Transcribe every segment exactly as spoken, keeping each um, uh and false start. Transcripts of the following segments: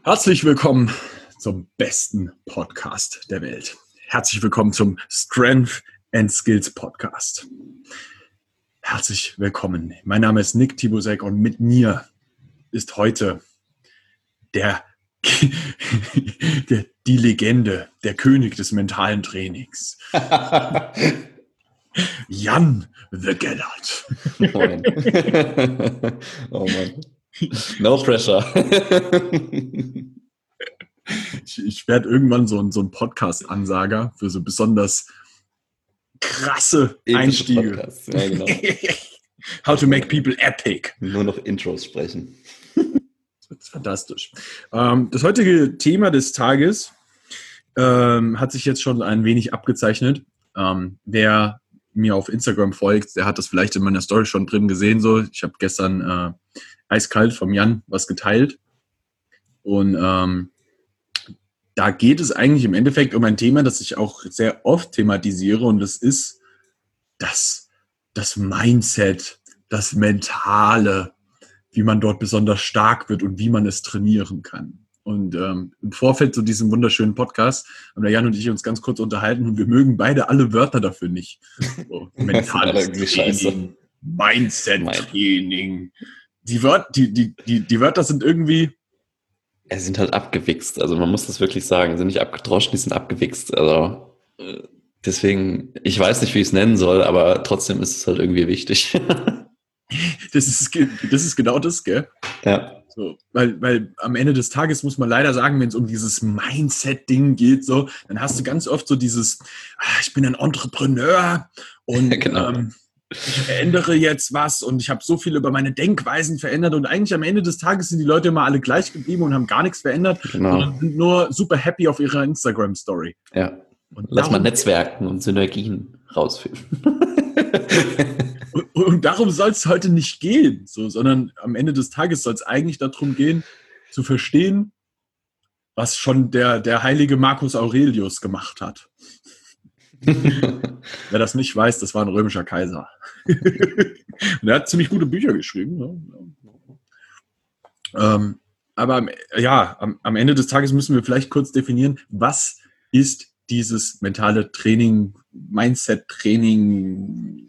Herzlich willkommen zum besten Podcast der Welt. Herzlich willkommen zum Strength and Skills Podcast. Herzlich willkommen. Mein Name ist Nick Tibusek und mit mir ist heute der, der die Legende, der König des mentalen Trainings. Jan the Gellert. Moin. Oh Mann. No pressure. Ich, ich werde irgendwann so, so ein Podcast-Ansager für so besonders krasse Epische Einstiege. Podcasts. Ja, genau. How to make people epic. Nur noch Intros sprechen. Das ist fantastisch. Ähm, das heutige Thema des Tages ähm, hat sich jetzt schon ein wenig abgezeichnet. Ähm, wer mir auf Instagram folgt, der hat das vielleicht in meiner Story schon drin gesehen. So, ich habe gestern äh, eiskalt vom Jan was geteilt. Und ähm, da geht es eigentlich im Endeffekt um ein Thema, das ich auch sehr oft thematisiere. Und das ist das, das Mindset, das Mentale, wie man dort besonders stark wird und wie man es trainieren kann. Und ähm, im Vorfeld zu diesem wunderschönen Podcast haben der Jan und ich uns ganz kurz unterhalten und wir mögen beide alle Wörter dafür nicht. So, mentales Training, Mindset-Training. Die, Wört, die, die, die, die Wörter sind irgendwie... Es sind halt abgewichst. Also man muss das wirklich sagen. Sie sind nicht abgedroschen, die sind abgewichst. Also deswegen, ich weiß nicht, wie ich es nennen soll, aber trotzdem ist es halt irgendwie wichtig. Das ist, das ist genau das, gell? Ja. So, weil, weil am Ende des Tages muss man leider sagen, wenn es um dieses Mindset-Ding geht, so, dann hast du ganz oft so dieses, ah, ich bin ein Entrepreneur und Genau. ähm, ich verändere jetzt was und ich habe so viel über meine Denkweisen verändert und eigentlich am Ende des Tages sind die Leute immer alle gleich geblieben und haben gar nichts verändert, Genau. sondern sind nur super happy auf ihrer Instagram-Story. Ja. Und Lass mal darum- Netzwerken und Synergien rausfinden. Und, und darum soll es heute nicht gehen, so, sondern am Ende des Tages soll es eigentlich darum gehen, zu verstehen, was schon der, der heilige Marcus Aurelius gemacht hat. Wer das nicht weiß, das war ein römischer Kaiser. Und er hat ziemlich gute Bücher geschrieben. Ne? Ähm, aber am- ja, am, am Ende des Tages müssen wir vielleicht kurz definieren, was ist dieses mentale Training, Mindset-Training,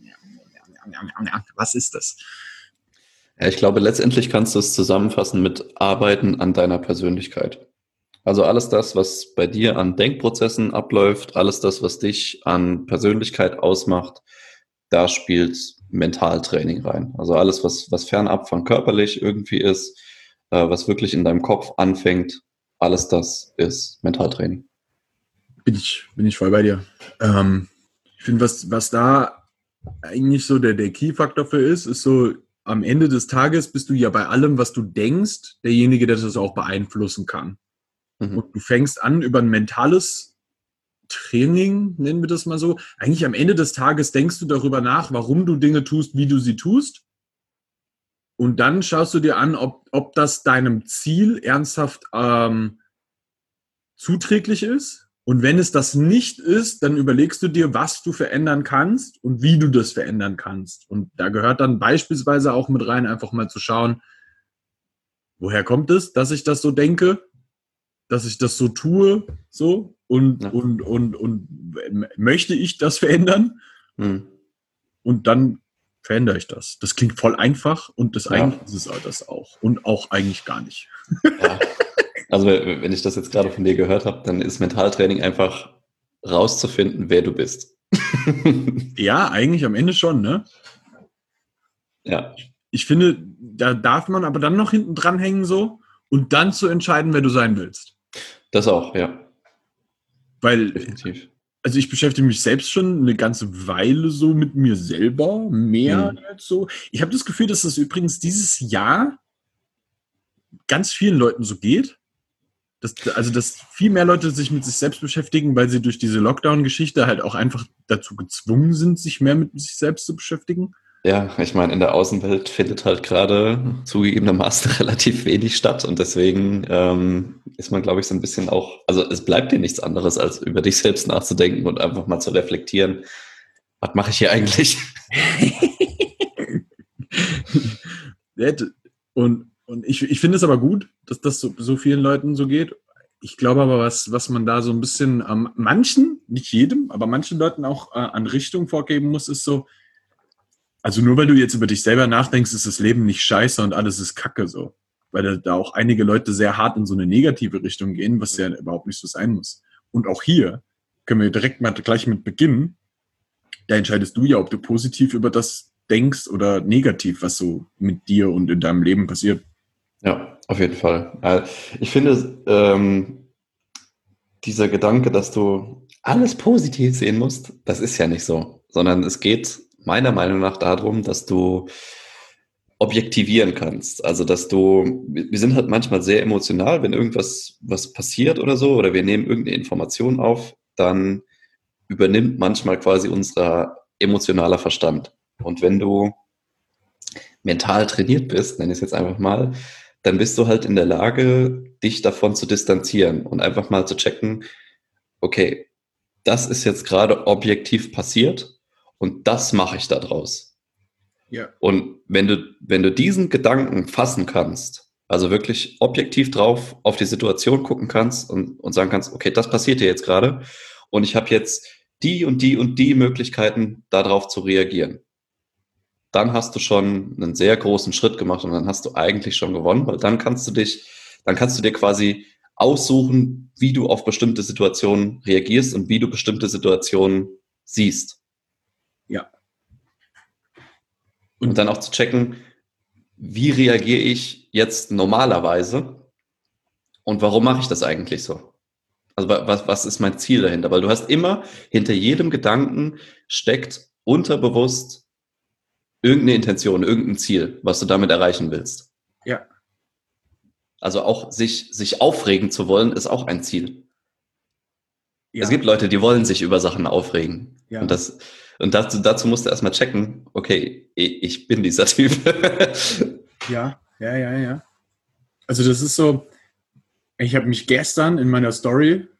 was ist das? Ja, ich glaube, letztendlich kannst du es zusammenfassen mit Arbeiten an deiner Persönlichkeit. Also alles das, was bei dir an Denkprozessen abläuft, alles das, was dich an Persönlichkeit ausmacht, da spielt Mentaltraining rein. Also alles, was, was fernab von körperlich irgendwie ist, äh, was wirklich in deinem Kopf anfängt, alles das ist Mentaltraining. Bin ich, bin ich voll bei dir. Ähm, ich finde, was, was da eigentlich so der, der Key-Faktor für ist, ist so, am Ende des Tages bist du ja bei allem, was du denkst, derjenige, der das auch beeinflussen kann. Mhm. Und du fängst an über ein mentales Training, nennen wir das mal so. Eigentlich am Ende des Tages denkst du darüber nach, warum du Dinge tust, wie du sie tust. Und dann schaust du dir an, ob, ob das deinem Ziel ernsthaft ähm, zuträglich ist. Und wenn es das nicht ist, dann überlegst du dir, was du verändern kannst und wie du das verändern kannst. Und da gehört dann beispielsweise auch mit rein, einfach mal zu schauen, woher kommt es, dass ich das so denke, dass ich das so tue, so und, Ja. und, und, und möchte ich das verändern? Mhm. Und dann verändere ich das. Das klingt voll einfach und das Ja. eigentlich ist es das auch. Und auch eigentlich gar nicht. Ja. Also wenn ich das jetzt gerade von dir gehört habe, dann ist Mentaltraining einfach rauszufinden, wer du bist. Ja, eigentlich am Ende schon, ne? Ja, Ich finde, da darf man aber dann noch hinten dran hängen so und dann zu entscheiden, wer du sein willst. das auch, ja, Weil, definitiv. also ich beschäftige mich selbst schon eine ganze Weile so mit mir selber, mehr Mhm. als so. Ich habe das Gefühl, dass das übrigens dieses Jahr ganz vielen Leuten so geht. Dass, also, dass viel mehr Leute sich mit sich selbst beschäftigen, weil sie durch diese Lockdown-Geschichte halt auch einfach dazu gezwungen sind, sich mehr mit sich selbst zu beschäftigen. Ja, ich meine, in der Außenwelt findet halt gerade zugegebenermaßen relativ wenig statt und deswegen ähm, ist man, glaube ich, so ein bisschen auch, also es bleibt dir nichts anderes, als über dich selbst nachzudenken und einfach mal zu reflektieren, was mache ich hier eigentlich? Und Und ich, ich finde es aber gut, dass das so, so vielen Leuten so geht. Ich glaube aber, was, was man da so ein bisschen ähm, manchen, nicht jedem, aber manchen Leuten auch äh, an Richtung vorgeben muss, ist so, also nur weil du jetzt über dich selber nachdenkst, ist das Leben nicht scheiße und alles ist Kacke so. Weil da, da auch einige Leute sehr hart in so eine negative Richtung gehen, was ja überhaupt nicht so sein muss. Und auch hier können wir direkt mal gleich mit beginnen. Da entscheidest du ja, ob du positiv über das denkst oder negativ, was so mit dir und in deinem Leben passiert. Ja, auf jeden Fall. Ich finde, ähm, dieser Gedanke, dass du alles positiv sehen musst, das ist ja nicht so, sondern es geht meiner Meinung nach darum, dass du objektivieren kannst. Also, dass du, wir sind halt manchmal sehr emotional, wenn irgendwas was passiert oder so, oder wir nehmen irgendeine Information auf, dann übernimmt manchmal quasi unser emotionaler Verstand. Und wenn du mental trainiert bist, nenne ich es jetzt einfach mal, dann bist du halt in der Lage, dich davon zu distanzieren und einfach mal zu checken, okay, das ist jetzt gerade objektiv passiert und das mache ich da draus. Ja. Und wenn du, wenn du diesen Gedanken fassen kannst, also wirklich objektiv drauf auf die Situation gucken kannst und, und sagen kannst, okay, das passiert hier jetzt gerade und ich habe jetzt die und die und die Möglichkeiten, darauf zu reagieren. Dann hast du schon einen sehr großen Schritt gemacht und dann hast du eigentlich schon gewonnen, weil dann kannst du dich, dann kannst du dir quasi aussuchen, wie du auf bestimmte Situationen reagierst und wie du bestimmte Situationen siehst. Ja. Und, und dann auch zu checken, wie reagiere ich jetzt normalerweise und warum mache ich das eigentlich so? Also was, was ist mein Ziel dahinter? Weil du hast immer, hinter jedem Gedanken steckt unterbewusst irgendeine Intention, irgendein Ziel, was du damit erreichen willst. Ja. Also auch sich, sich aufregen zu wollen, ist auch ein Ziel. Ja. Es gibt Leute, die wollen sich über Sachen aufregen. Ja. Und, das, und dazu, dazu musst du erstmal checken, okay, ich bin dieser Typ. Ja, ja, ja, ja. Also das ist so, ich habe mich gestern in meiner Story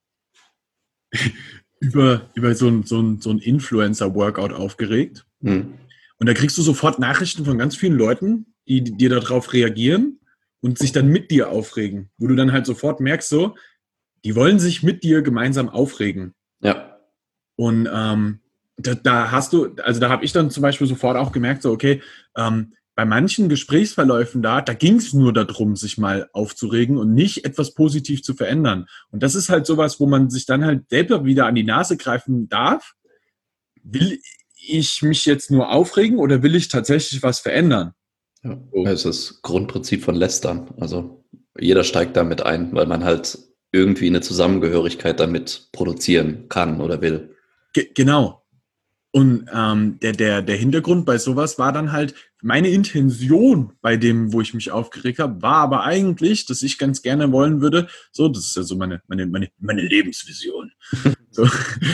über, über so ein, so ein, so ein Influencer-Workout aufgeregt. Hm. Und da kriegst du sofort Nachrichten von ganz vielen Leuten, die dir darauf reagieren und sich dann mit dir aufregen. Wo du dann halt sofort merkst, so, die wollen sich mit dir gemeinsam aufregen. Ja. Und ähm, da, da hast du, also da habe ich dann zum Beispiel sofort auch gemerkt, so, okay, ähm, bei manchen Gesprächsverläufen da, da ging es nur darum, sich mal aufzuregen und nicht etwas positiv zu verändern. Und das ist halt sowas, wo man sich dann halt selber wieder an die Nase greifen darf. Will ich mich jetzt nur aufregen oder will ich tatsächlich was verändern? Ja. Das ist das Grundprinzip von Lästern. Also jeder steigt damit ein, weil man halt irgendwie eine Zusammengehörigkeit damit produzieren kann oder will. Ge- genau. Und ähm, der, der, der Hintergrund bei sowas war dann halt, meine Intention bei dem, wo ich mich aufgeregt habe, war aber eigentlich, dass ich ganz gerne wollen würde, so, das ist ja so meine, meine, meine, meine Lebensvision. So.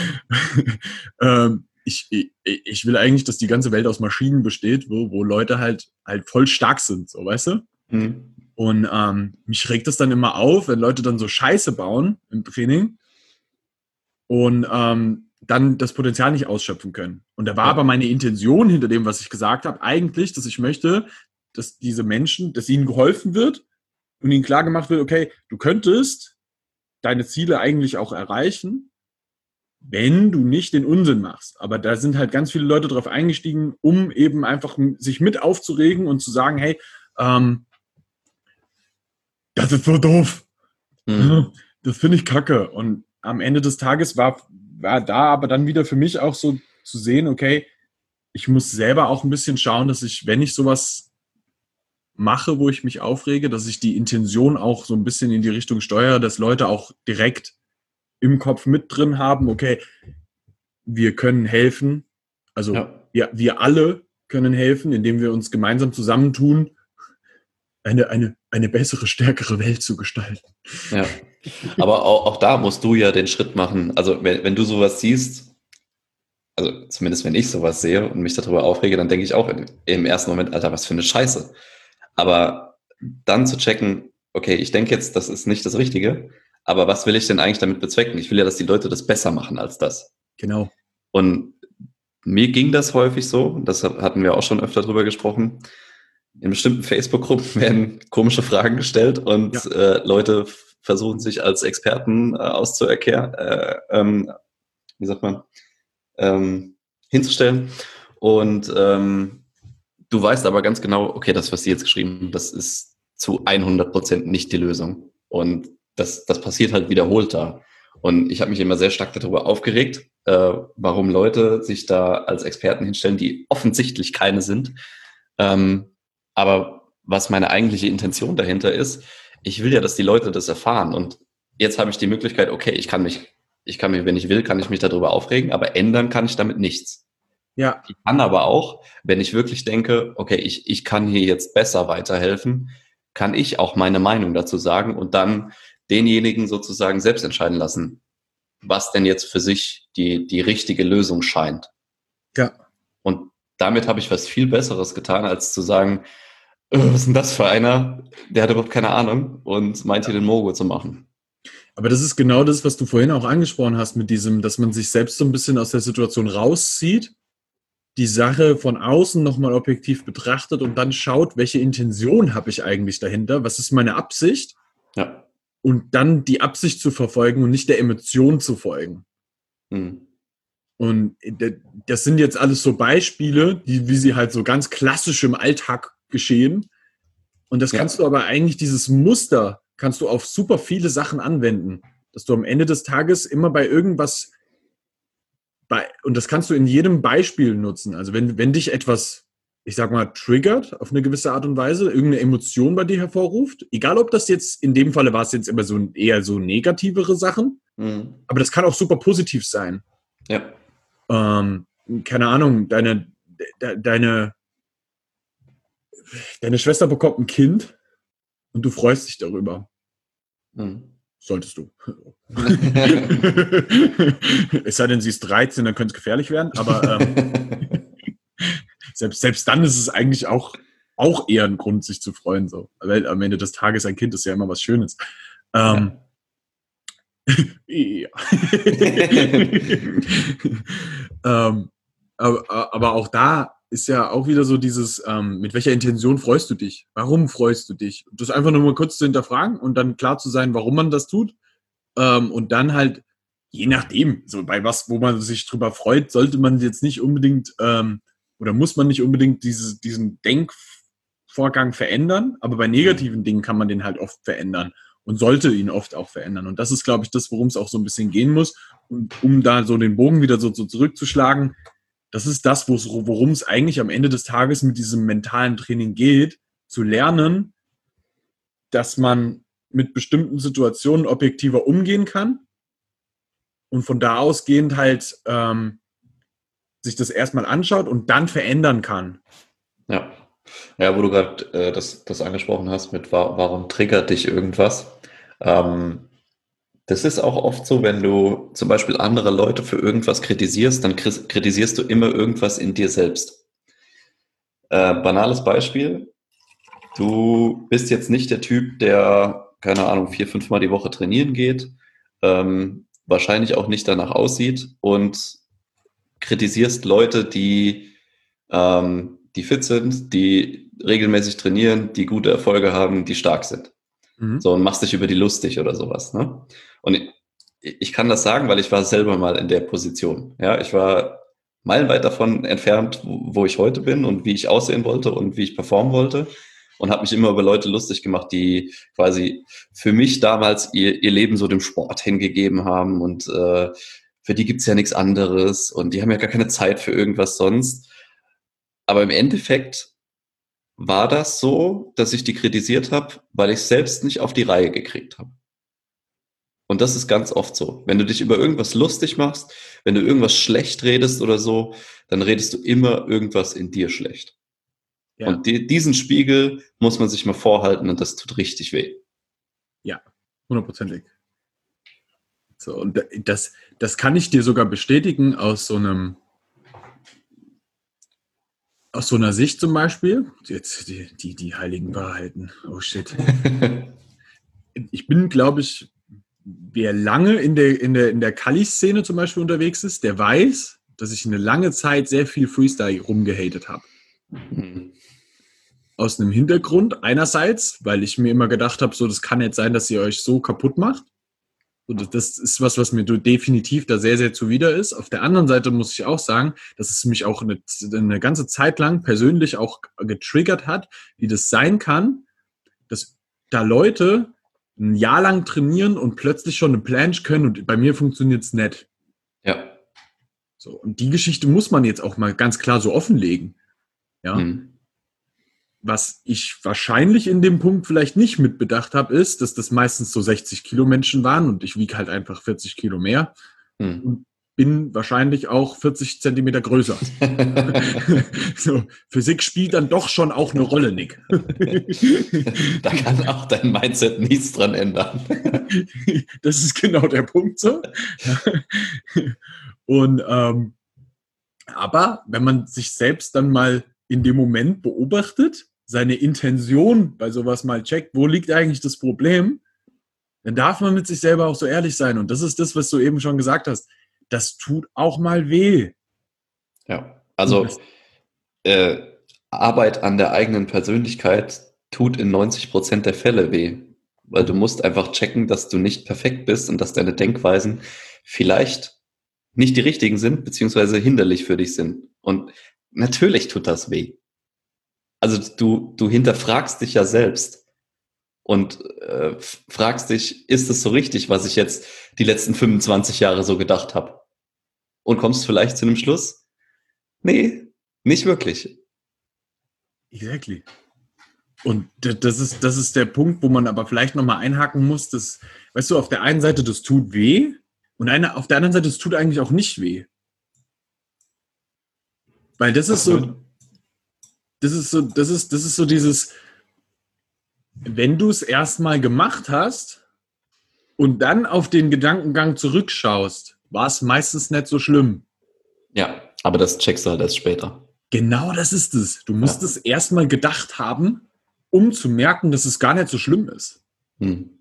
ähm, ich, ich, ich will eigentlich, dass die ganze Welt aus Maschinen besteht, wo, wo Leute halt, halt voll stark sind, so, weißt du? Mhm. Und ähm, mich regt das dann immer auf, wenn Leute dann so Scheiße bauen im Training und ähm, dann das Potenzial nicht ausschöpfen können. Und da war Ja. aber meine Intention hinter dem, was ich gesagt habe, eigentlich, dass ich möchte, dass diese Menschen, dass ihnen geholfen wird und ihnen klar gemacht wird, okay, du könntest deine Ziele eigentlich auch erreichen, wenn du nicht den Unsinn machst. Aber da sind halt ganz viele Leute drauf eingestiegen, um eben einfach sich mit aufzuregen und zu sagen, hey, ähm, das ist so doof. Mhm. Das finde ich kacke. Und am Ende des Tages war, war da aber dann wieder für mich auch so zu sehen, okay, ich muss selber auch ein bisschen schauen, dass ich, wenn ich sowas mache, wo ich mich aufrege, dass ich die Intention auch so ein bisschen in die Richtung steuere, dass Leute auch direkt im Kopf mit drin haben, okay, wir können helfen. Also Ja. wir, wir alle können helfen, indem wir uns gemeinsam zusammentun, eine, eine, eine bessere, stärkere Welt zu gestalten. Ja. Aber auch, auch da musst du ja den Schritt machen. Also wenn, wenn du sowas siehst, also zumindest wenn ich sowas sehe und mich darüber aufrege, dann denke ich auch im, im ersten Moment, Alter, was für eine Scheiße. Aber dann zu checken, okay, ich denke jetzt, das ist nicht das Richtige, aber was will ich denn eigentlich damit bezwecken? Ich will ja, dass die Leute das besser machen als das. Genau. Und mir ging das häufig so, das hatten wir auch schon öfter drüber gesprochen, in bestimmten Facebook-Gruppen werden komische Fragen gestellt und ja. äh, Leute versuchen sich als Experten äh, auszuerkehren, äh, ähm, wie sagt man, ähm, hinzustellen. Und ähm, du weißt aber ganz genau, okay, das, was sie jetzt geschrieben haben, das ist zu hundert Prozent nicht die Lösung. Und das, das passiert halt wiederholt da. Und ich habe mich immer sehr stark darüber aufgeregt, äh, warum Leute sich da als Experten hinstellen, die offensichtlich keine sind. Ähm, aber was meine eigentliche Intention dahinter ist, ich will ja, dass die Leute das erfahren. Und jetzt habe ich die Möglichkeit, okay, ich kann mich, ich kann mich, wenn ich will, kann ich mich darüber aufregen, aber ändern kann ich damit nichts. Ja. Ich kann aber auch, wenn ich wirklich denke, okay, ich, ich kann hier jetzt besser weiterhelfen, kann ich auch meine Meinung dazu sagen und dann denjenigen sozusagen selbst entscheiden lassen, was denn jetzt für sich die, die richtige Lösung scheint. Ja. Und damit habe ich was viel Besseres getan, als zu sagen, was ist denn das für einer? Der hat überhaupt keine Ahnung und meint, hier den Mogo zu machen. Aber das ist genau das, was du vorhin auch angesprochen hast mit diesem, dass man sich selbst so ein bisschen aus der Situation rauszieht, die Sache von außen nochmal objektiv betrachtet und dann schaut, welche Intention habe ich eigentlich dahinter, was ist meine Absicht? Ja. Und dann die Absicht zu verfolgen und nicht der Emotion zu folgen. Mhm. Und das sind jetzt alles so Beispiele, die, wie sie halt so ganz klassisch im Alltag geschehen. Und das kannst ja. du aber eigentlich, dieses Muster, kannst du auf super viele Sachen anwenden. Dass du am Ende des Tages immer bei irgendwas, bei, und das kannst du in jedem Beispiel nutzen. Also wenn, wenn dich etwas, ich sag mal, triggert auf eine gewisse Art und Weise, irgendeine Emotion bei dir hervorruft, egal ob das jetzt, in dem Falle war es jetzt immer so eher so negativere Sachen, mhm. aber das kann auch super positiv sein. Ja. Ähm, keine Ahnung, deine, de, deine, deine Schwester bekommt ein Kind und du freust dich darüber. Mhm. Solltest du. Es sei denn, sie ist dreizehn, dann könnte es gefährlich werden, aber ähm, selbst, selbst dann ist es eigentlich auch, auch eher ein Grund, sich zu freuen. So. Weil am Ende des Tages ein Kind ist ja immer was Schönes. Ähm, ja. ähm, aber, aber auch da ist ja auch wieder so dieses, ähm, mit welcher Intention freust du dich? Warum freust du dich? Das einfach nur mal kurz zu hinterfragen und dann klar zu sein, warum man das tut. Ähm, und dann halt, je nachdem, so bei was, wo man sich drüber freut, sollte man jetzt nicht unbedingt, ähm, oder muss man nicht unbedingt diese, diesen Denkvorgang verändern, aber bei negativen Dingen kann man den halt oft verändern und sollte ihn oft auch verändern. Und das ist, glaube ich, das, worum es auch so ein bisschen gehen muss. Und um da so den Bogen wieder so, so zurückzuschlagen, das ist das, worum es eigentlich am Ende des Tages mit diesem mentalen Training geht, zu lernen, dass man mit bestimmten Situationen objektiver umgehen kann und von da ausgehend halt ähm, sich das erstmal anschaut und dann verändern kann. Ja, ja, wo du gerade äh, das, das angesprochen hast mit, warum triggert dich irgendwas? Ähm, Das ist auch oft so, wenn du zum Beispiel andere Leute für irgendwas kritisierst, dann kritisierst du immer irgendwas in dir selbst. Äh, banales Beispiel, du bist jetzt nicht der Typ, der, keine Ahnung, vier, fünf Mal die Woche trainieren geht, ähm, wahrscheinlich auch nicht danach aussieht und kritisierst Leute, die, ähm, die fit sind, die regelmäßig trainieren, die gute Erfolge haben, die stark sind. Mhm. So, und machst dich über die lustig oder sowas. Ne? Und ich, ich kann das sagen, weil ich war selber mal in der Position. Ja, ich war meilenweit davon entfernt, wo, wo ich heute bin und wie ich aussehen wollte und wie ich performen wollte. Und habe mich immer über Leute lustig gemacht, die quasi für mich damals ihr, ihr Leben so dem Sport hingegeben haben. Und äh, für die gibt's ja nichts anderes. Und die haben ja gar keine Zeit für irgendwas sonst. Aber im Endeffekt war das so, dass ich die kritisiert habe, weil ich selbst nicht auf die Reihe gekriegt habe. Und das ist ganz oft so. Wenn du dich über irgendwas lustig machst, wenn du irgendwas schlecht redest oder so, dann redest du immer irgendwas in dir schlecht. Ja. Und die, diesen Spiegel muss man sich mal vorhalten und das tut richtig weh. Ja, hundertprozentig. So, und das, das kann ich dir sogar bestätigen aus so einem Aus so einer Sicht zum Beispiel, jetzt die, die, die heiligen Wahrheiten, oh shit. Ich bin, glaube ich, wer lange in der, in der, in der Kali-Szene zum Beispiel unterwegs ist, der weiß, dass ich eine lange Zeit sehr viel Freestyle rumgehatet habe. Mhm. aus einem Hintergrund. Einerseits, weil ich mir immer gedacht habe, so, das kann nicht sein, dass ihr euch so kaputt macht. So, das, das ist was, was mir definitiv da sehr, sehr zuwider ist. Auf der anderen Seite muss ich auch sagen, dass es mich auch eine, eine ganze Zeit lang persönlich auch getriggert hat, wie das sein kann, dass da Leute ein Jahr lang trainieren und plötzlich schon eine Planche können und bei mir funktioniert es nicht. Ja. So, und die Geschichte muss man jetzt auch mal ganz klar so offenlegen. Ja. Mhm. Was ich wahrscheinlich in dem Punkt vielleicht nicht mitbedacht habe, ist, dass das meistens so sechzig Kilo Menschen waren und ich wiege halt einfach vierzig Kilo mehr Mhm. und bin wahrscheinlich auch vierzig Zentimeter größer. So, Physik spielt dann doch schon auch eine Rolle, Nick. Da kann auch dein Mindset nichts dran ändern. Das ist genau der Punkt so. Und ähm, aber wenn man sich selbst dann mal in dem Moment beobachtet, seine Intention bei sowas mal checkt, wo liegt eigentlich das Problem, dann darf man mit sich selber auch so ehrlich sein. Und das ist das, was du eben schon gesagt hast. Das tut auch mal weh. Ja, also äh, Arbeit an der eigenen Persönlichkeit tut in neunzig Prozent der Fälle weh. Weil du musst einfach checken, dass du nicht perfekt bist und dass deine Denkweisen vielleicht nicht die richtigen sind, beziehungsweise hinderlich für dich sind. Und natürlich tut das weh. Also du, du hinterfragst dich ja selbst und äh, fragst dich, ist es so richtig, was ich jetzt die letzten fünfundzwanzig Jahre so gedacht habe? Und kommst vielleicht zu einem Schluss? Nee, nicht wirklich. Exactly. Und das ist, das ist der Punkt, wo man aber vielleicht nochmal einhaken muss, dass, weißt du, auf der einen Seite, das tut weh und eine, auf der anderen Seite, das tut eigentlich auch nicht weh. Weil das ist so, das ist so, das ist, das ist so dieses, wenn du es erstmal gemacht hast und dann auf den Gedankengang zurückschaust, war es meistens nicht so schlimm. Ja, aber das checkst du halt erst später. Genau das ist es. Du musst Ja. es erstmal gedacht haben, um zu merken, dass es gar nicht so schlimm ist. Hm.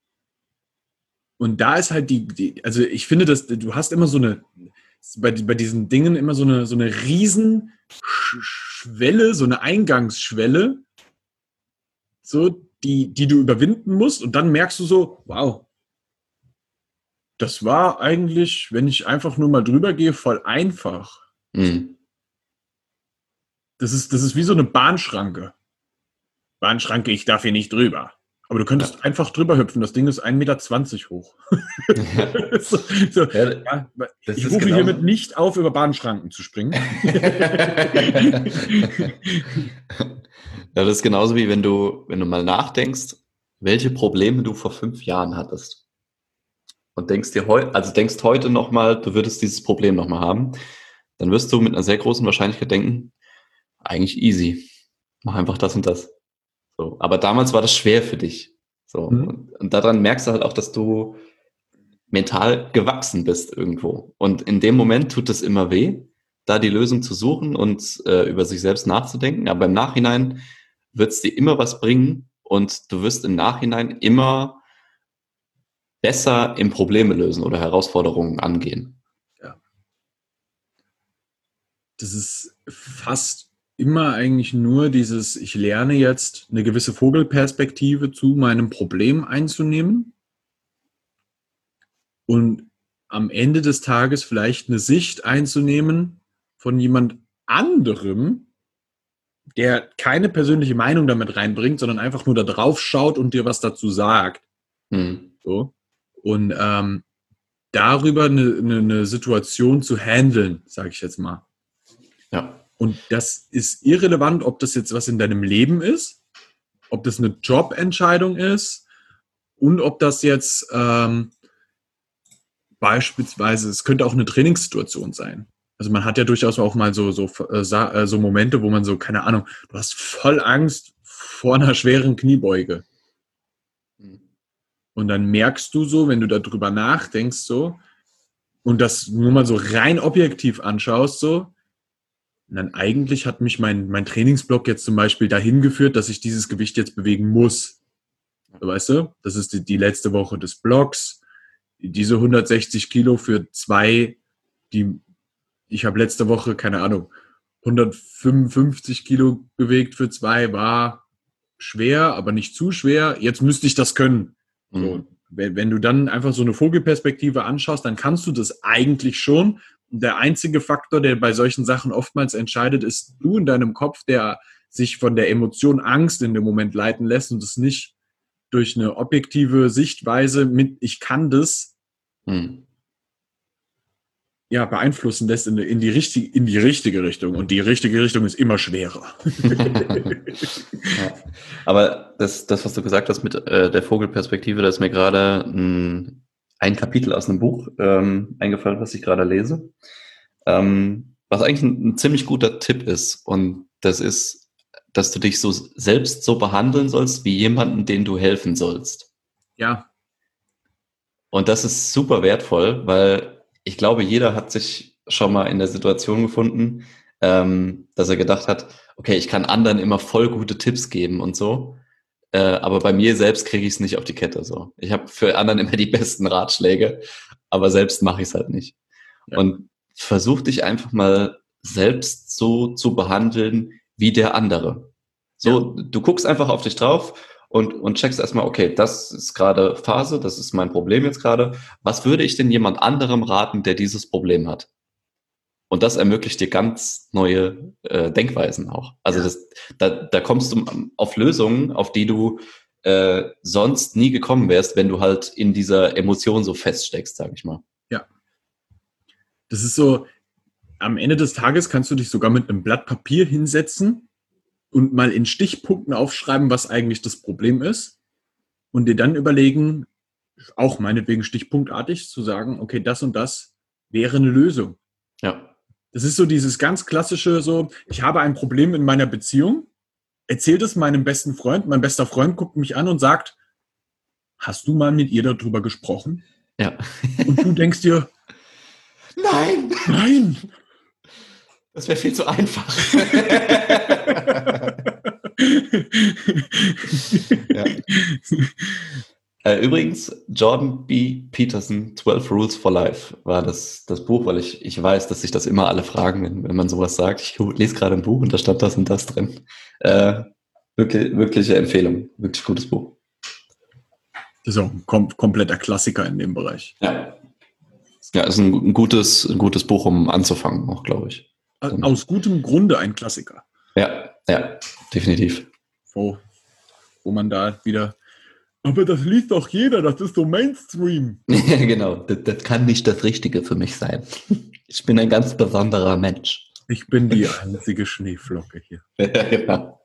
Und da ist halt die, die, also ich finde, dass du hast immer so eine, bei, bei diesen Dingen immer so eine, so eine riesen Schwelle, so eine Eingangsschwelle, so, die, die du überwinden musst und dann merkst du so, wow, das war eigentlich, wenn ich einfach nur mal drüber gehe, voll einfach. Hm. Das ist, das ist wie so eine Bahnschranke. Bahnschranke, ich darf hier nicht drüber. Aber du könntest ja einfach drüber hüpfen. Das Ding ist ein Meter zwanzig hoch. Ja. so, so. Ja, Ja, ich ist rufe genau hiermit nicht auf, über Bahnschranken zu springen. Ja, das ist genauso wie wenn du, wenn du mal nachdenkst, welche Probleme du vor fünf Jahren hattest. Und denkst dir heute, also denkst heute nochmal, du würdest dieses Problem nochmal haben, dann wirst du mit einer sehr großen Wahrscheinlichkeit denken, eigentlich easy. Mach einfach das und das. So. Aber damals war das schwer für dich. So. Mhm. Und, und daran merkst du halt auch, dass du mental gewachsen bist irgendwo. Und in dem Moment tut es immer weh, da die Lösung zu suchen und äh, über sich selbst nachzudenken. Aber im Nachhinein wird es dir immer was bringen und du wirst im Nachhinein immer besser im Probleme lösen oder Herausforderungen angehen. Ja. Das ist fast immer eigentlich nur dieses, ich lerne jetzt eine gewisse Vogelperspektive zu meinem Problem einzunehmen und am Ende des Tages vielleicht eine Sicht einzunehmen von jemand anderem, der keine persönliche Meinung damit reinbringt, sondern einfach nur da drauf schaut und dir was dazu sagt. Hm. So. Und ähm, darüber eine, eine, eine Situation zu handeln, sage ich jetzt mal. Ja. Und das ist irrelevant, ob das jetzt was in deinem Leben ist, ob das eine Jobentscheidung ist und ob das jetzt ähm, beispielsweise, es könnte auch eine Trainingssituation sein. Also man hat ja durchaus auch mal so, so, äh, so Momente, wo man so, keine Ahnung, du hast voll Angst vor einer schweren Kniebeuge. Und dann merkst du so, wenn du darüber nachdenkst so und das nur mal so rein objektiv anschaust so, und dann eigentlich hat mich mein, mein Trainingsblock jetzt zum Beispiel dahin geführt, dass ich dieses Gewicht jetzt bewegen muss. So, weißt du, das ist die, die letzte Woche des Blocks. Diese hundertsechzig Kilo für zwei, die ich habe letzte Woche, keine Ahnung, hundertfünfundfünfzig Kilo bewegt für zwei, war schwer, aber nicht zu schwer. Jetzt müsste ich das können. Mhm. So, wenn, wenn du dann einfach so eine Vogelperspektive anschaust, dann kannst du das eigentlich schon. Und der einzige Faktor, der bei solchen Sachen oftmals entscheidet, ist du in deinem Kopf, der sich von der Emotion Angst in dem Moment leiten lässt und es nicht durch eine objektive Sichtweise mit ich kann das hm. ja, beeinflussen lässt in, in, die richtig, in die richtige Richtung. Und die richtige Richtung ist immer schwerer. Ja. Aber das, das, was du gesagt hast mit äh, der Vogelperspektive, da ist mir gerade ein, ein Kapitel aus einem Buch ähm, eingefallen, was ich gerade lese. Ähm, was eigentlich ein, ein ziemlich guter Tipp ist. Und das ist, dass du dich so selbst so behandeln sollst, wie jemanden, den du helfen sollst. Ja. Und das ist super wertvoll, weil ich glaube, jeder hat sich schon mal in der Situation gefunden, ähm, dass er gedacht hat, okay, ich kann anderen immer voll gute Tipps geben und so, äh, aber bei mir selbst kriege ich es nicht auf die Kette. So, ich habe für anderen immer die besten Ratschläge, aber selbst mache ich es halt nicht. Ja. Und versuch dich einfach mal selbst so zu behandeln wie der andere. So, ja. Du guckst einfach auf dich drauf und, und checkst erstmal, okay, das ist gerade Phase, das ist mein Problem jetzt gerade. Was würde ich denn jemand anderem raten, der dieses Problem hat? Und das ermöglicht dir ganz neue äh, Denkweisen auch. Also ja. das, da, da kommst du auf Lösungen, auf die du äh, sonst nie gekommen wärst, wenn du halt in dieser Emotion so feststeckst, sag ich mal. Ja. Das ist so, am Ende des Tages kannst du dich sogar mit einem Blatt Papier hinsetzen und mal in Stichpunkten aufschreiben, was eigentlich das Problem ist und dir dann überlegen, auch meinetwegen stichpunktartig, zu sagen, okay, das und das wäre eine Lösung. Ja. Das ist so dieses ganz klassische so, ich habe ein Problem in meiner Beziehung, erzählt es meinem besten Freund, mein bester Freund guckt mich an und sagt, hast du mal mit ihr darüber gesprochen? Ja. Und du denkst dir, nein, nein. Das wäre viel zu einfach. Ja. Äh, übrigens, Jordan B. Peterson, zwölf Rules for Life war das, das Buch, weil ich, ich weiß, dass sich das immer alle fragen, wenn, wenn man sowas sagt. Ich lese gerade ein Buch und da stand das und das drin. Äh, wirklich, wirkliche Empfehlung, wirklich gutes Buch. Das ist auch ein kom- kompletter Klassiker in dem Bereich. Ja, ja, ist ein, ein, gutes, ein gutes Buch, um anzufangen, auch, glaube ich. Aus gutem Grunde ein Klassiker. Ja, ja, definitiv. Wo, wo man da wieder, aber das liest doch jeder, das ist so Mainstream. Genau, das, das kann nicht das Richtige für mich sein. Ich bin ein ganz besonderer Mensch. Ich bin die einzige Schneeflocke hier. Ja, genau.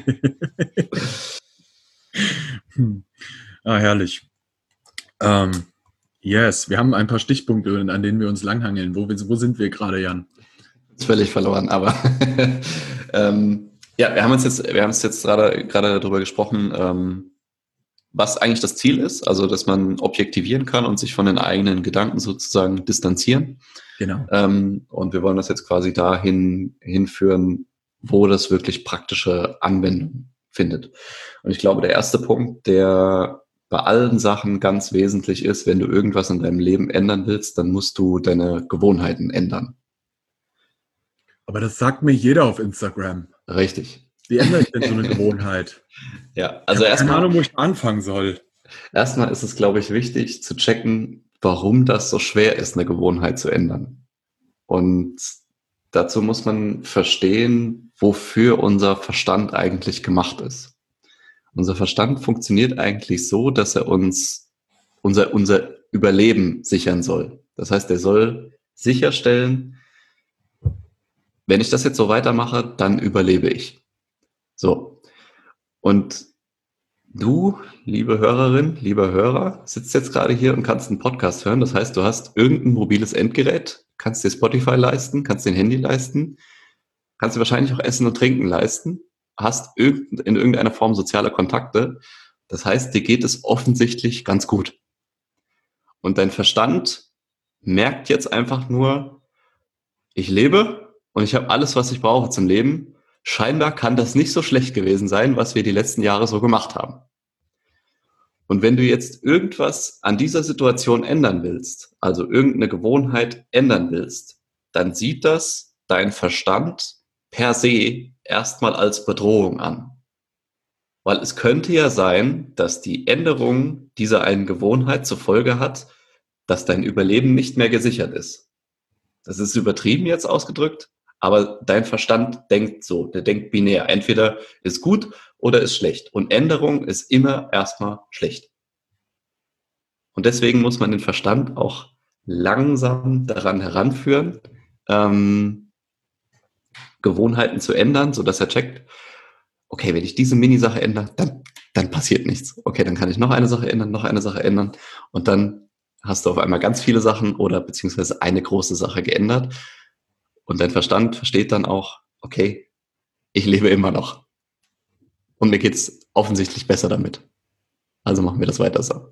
hm. Ah, herrlich. Ähm, yes, wir haben ein paar Stichpunkte, an denen wir uns langhangeln. Wo, wo sind wir gerade, Jan? Völlig verloren, aber ähm, ja, wir haben uns jetzt, wir haben uns jetzt gerade gerade darüber gesprochen, ähm, was eigentlich das Ziel ist, also dass man objektivieren kann und sich von den eigenen Gedanken sozusagen distanzieren. Genau. Ähm, und wir wollen das jetzt quasi dahin hinführen, wo das wirklich praktische Anwendung findet. Und ich glaube, der erste Punkt, der bei allen Sachen ganz wesentlich ist, wenn du irgendwas in deinem Leben ändern willst, dann musst du deine Gewohnheiten ändern. Aber das sagt mir jeder auf Instagram. Richtig. Wie ändere ich denn so eine Gewohnheit? Ja, also erstmal. Keine Ahnung, wo ich anfangen soll. Erstmal ist es, glaube ich, wichtig zu checken, warum das so schwer ist, eine Gewohnheit zu ändern. Und dazu muss man verstehen, wofür unser Verstand eigentlich gemacht ist. Unser Verstand funktioniert eigentlich so, dass er uns unser, unser Überleben sichern soll. Das heißt, er soll sicherstellen, wenn ich das jetzt so weitermache, dann überlebe ich. So. Und du, liebe Hörerin, lieber Hörer, sitzt jetzt gerade hier und kannst einen Podcast hören. Das heißt, du hast irgendein mobiles Endgerät, kannst dir Spotify leisten, kannst dir ein Handy leisten, kannst dir wahrscheinlich auch Essen und Trinken leisten, hast in irgendeiner Form soziale Kontakte. Das heißt, dir geht es offensichtlich ganz gut. Und dein Verstand merkt jetzt einfach nur, ich lebe und ich habe alles, was ich brauche zum Leben. Scheinbar kann das nicht so schlecht gewesen sein, was wir die letzten Jahre so gemacht haben. Und wenn du jetzt irgendwas an dieser Situation ändern willst, also irgendeine Gewohnheit ändern willst, dann sieht das dein Verstand per se erstmal als Bedrohung an. Weil es könnte ja sein, dass die Änderung dieser einen Gewohnheit zur Folge hat, dass dein Überleben nicht mehr gesichert ist. Das ist übertrieben jetzt ausgedrückt, aber dein Verstand denkt so, der denkt binär. Entweder ist gut oder ist schlecht. Und Änderung ist immer erstmal schlecht. Und deswegen muss man den Verstand auch langsam daran heranführen, ähm, Gewohnheiten zu ändern, sodass er checkt, okay, wenn ich diese Mini-Sache ändere, dann, dann passiert nichts. Okay, dann kann ich noch eine Sache ändern, noch eine Sache ändern und dann hast du auf einmal ganz viele Sachen oder beziehungsweise eine große Sache geändert und dein Verstand versteht dann auch, okay, ich lebe immer noch und mir geht's offensichtlich besser damit. Also machen wir das weiter so.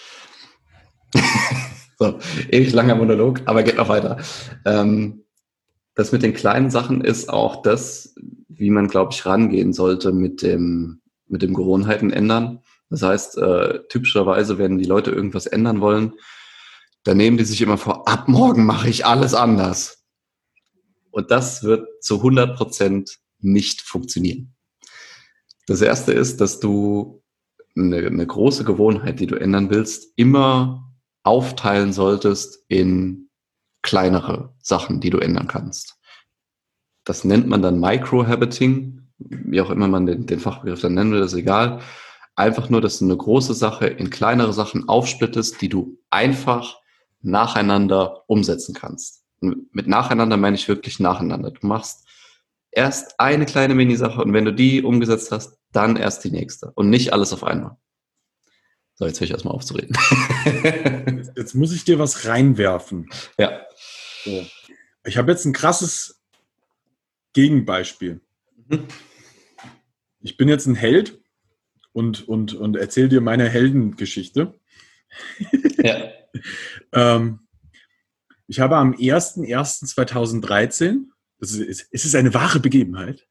So, ewig langer Monolog, aber geht noch weiter. Ähm, das mit den kleinen Sachen ist auch das, wie man, glaube ich, rangehen sollte mit dem, mit dem Gewohnheiten ändern. Das heißt, äh, typischerweise, wenn die Leute irgendwas ändern wollen, dann nehmen die sich immer vor, ab morgen mache ich alles anders. Und das wird zu hundert Prozent nicht funktionieren. Das erste ist, dass du eine, eine große Gewohnheit, die du ändern willst, immer aufteilen solltest in kleinere Sachen, die du ändern kannst. Das nennt man dann Microhabiting, wie auch immer man den, den Fachbegriff dann nennen will, ist egal. Einfach nur, dass du eine große Sache in kleinere Sachen aufsplittest, die du einfach nacheinander umsetzen kannst. Und mit nacheinander meine ich wirklich nacheinander. Du machst erst eine kleine Mini-Sache und wenn du die umgesetzt hast, dann erst die nächste und nicht alles auf einmal. So, jetzt höre ich erstmal auf zu reden. Jetzt muss ich dir was reinwerfen. Ja. So. Ich habe jetzt ein krasses Gegenbeispiel. Mhm. Ich bin jetzt ein Held und, und, und erzähle dir meine Heldengeschichte. Ja. ähm, ich habe am erster erster zweitausenddreizehn, das ist, es ist eine wahre Begebenheit,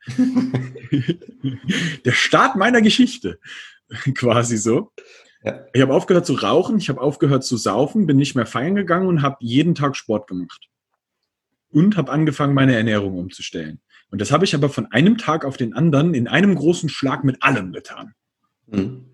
der Start meiner Geschichte, quasi so. Ja. Ich habe aufgehört zu rauchen, ich habe aufgehört zu saufen, bin nicht mehr feiern gegangen und habe jeden Tag Sport gemacht. Und habe angefangen, meine Ernährung umzustellen. Und das habe ich aber von einem Tag auf den anderen in einem großen Schlag mit allem getan. Mhm.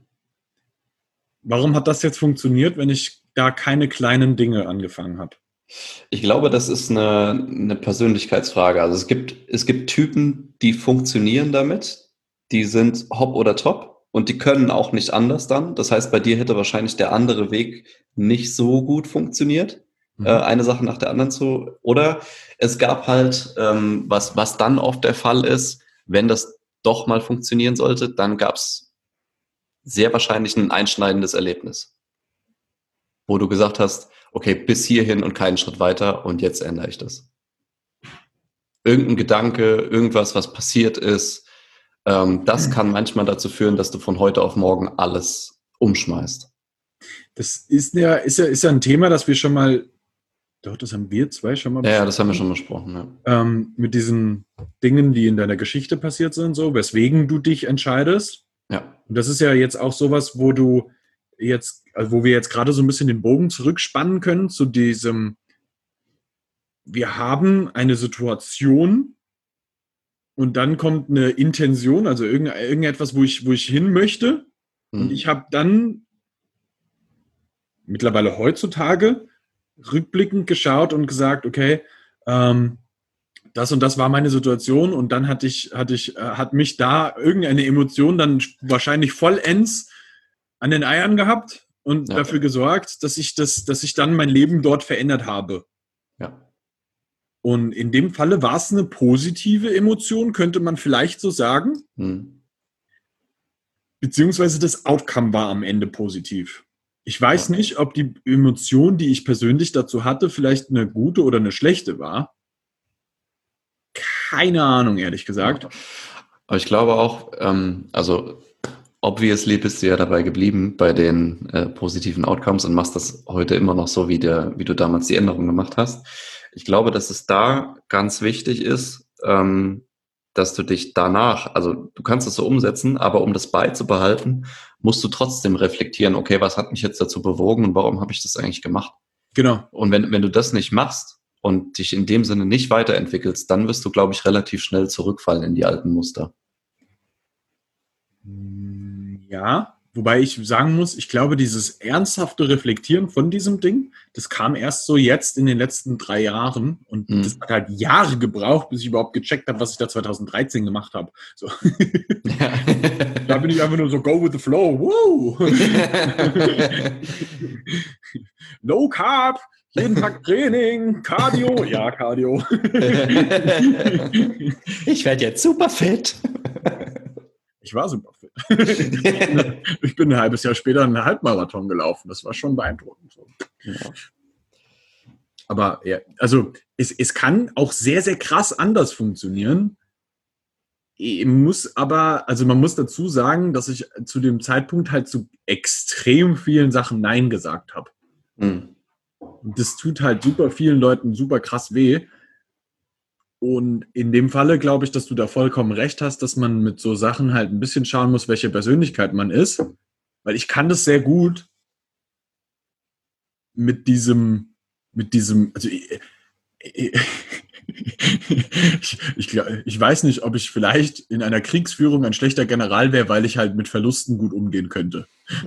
Warum hat das jetzt funktioniert, wenn ich da keine kleinen Dinge angefangen habe? Ich glaube, das ist eine, eine Persönlichkeitsfrage. Also es gibt, es gibt Typen, die funktionieren damit, die sind hopp oder top. Und die können auch nicht anders dann. Das heißt, bei dir hätte wahrscheinlich der andere Weg nicht so gut funktioniert, mhm. äh, eine Sache nach der anderen zu. Oder es gab halt, ähm, was, was dann oft der Fall ist, wenn das doch mal funktionieren sollte, dann gab es sehr wahrscheinlich ein einschneidendes Erlebnis, wo du gesagt hast, okay, bis hierhin und keinen Schritt weiter und jetzt ändere ich das. Irgendein Gedanke, irgendwas, was passiert ist, das kann manchmal dazu führen, dass du von heute auf morgen alles umschmeißt. Das ist ja, ist ja, ist ja ein Thema, das wir schon mal, doch, das haben wir zwei schon mal besprochen. Ja, das haben wir schon besprochen, ja. Ähm, mit diesen Dingen, die in deiner Geschichte passiert sind, so, weswegen du dich entscheidest. Ja. Und das ist ja jetzt auch sowas, wo du jetzt, also wo wir jetzt gerade so ein bisschen den Bogen zurückspannen können zu diesem, wir haben eine Situation, und dann kommt eine Intention, also irgend, irgendetwas, wo ich, wo ich hin möchte. Mhm. Und ich habe dann mittlerweile heutzutage rückblickend geschaut und gesagt, okay, ähm, das und das war meine Situation und dann hatte ich, hatte ich, äh, hat mich da irgendeine Emotion dann wahrscheinlich vollends an den Eiern gehabt und ja. dafür gesorgt, dass ich das, dass ich dann mein Leben dort verändert habe. Ja. Und in dem Falle war es eine positive Emotion, könnte man vielleicht so sagen. Hm. Beziehungsweise das Outcome war am Ende positiv. Ich weiß okay. nicht, ob die Emotion, die ich persönlich dazu hatte, vielleicht eine gute oder eine schlechte war. Keine Ahnung, ehrlich gesagt. Aber ich glaube auch, ähm, also obviously bist du ja dabei geblieben bei den äh, positiven Outcomes und machst das heute immer noch so, wie, der, wie du damals die Änderung gemacht hast. Ich glaube, dass es da ganz wichtig ist, ähm, dass du dich danach, also du kannst es so umsetzen, aber um das beizubehalten, musst du trotzdem reflektieren, okay, was hat mich jetzt dazu bewogen und warum habe ich das eigentlich gemacht? Genau. Und wenn, wenn du das nicht machst und dich in dem Sinne nicht weiterentwickelst, dann wirst du, glaube ich, relativ schnell zurückfallen in die alten Muster. Ja, wobei ich sagen muss, ich glaube, dieses ernsthafte Reflektieren von diesem Ding, das kam erst so jetzt in den letzten drei Jahren und mhm. das hat halt Jahre gebraucht, bis ich überhaupt gecheckt habe, was ich da zwanzig dreizehn gemacht habe. So. Ja. Da bin ich einfach nur so, go with the flow. Woo! No Carb, jeden Tag Training, Cardio. Ja, Cardio. Ich werde jetzt super fit. Ich war super fit. Ich bin ein halbes Jahr später einen Halbmarathon gelaufen. Das war schon beeindruckend. Ja. Aber ja, also es, es kann auch sehr, sehr krass anders funktionieren. Ich muss aber, also man muss dazu sagen, dass ich zu dem Zeitpunkt halt zu extrem vielen Sachen Nein gesagt habe. Mhm. Und das tut halt super vielen Leuten super krass weh. Und in dem Falle glaube ich, dass du da vollkommen recht hast, dass man mit so Sachen halt ein bisschen schauen muss, welche Persönlichkeit man ist. Weil ich kann das sehr gut mit diesem, mit diesem, also ich, ich, ich, ich weiß nicht, ob ich vielleicht in einer Kriegsführung ein schlechter General wäre, weil ich halt mit Verlusten gut umgehen könnte.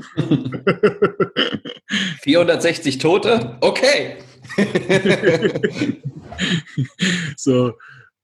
vierhundertsechzig Tote? Okay. So,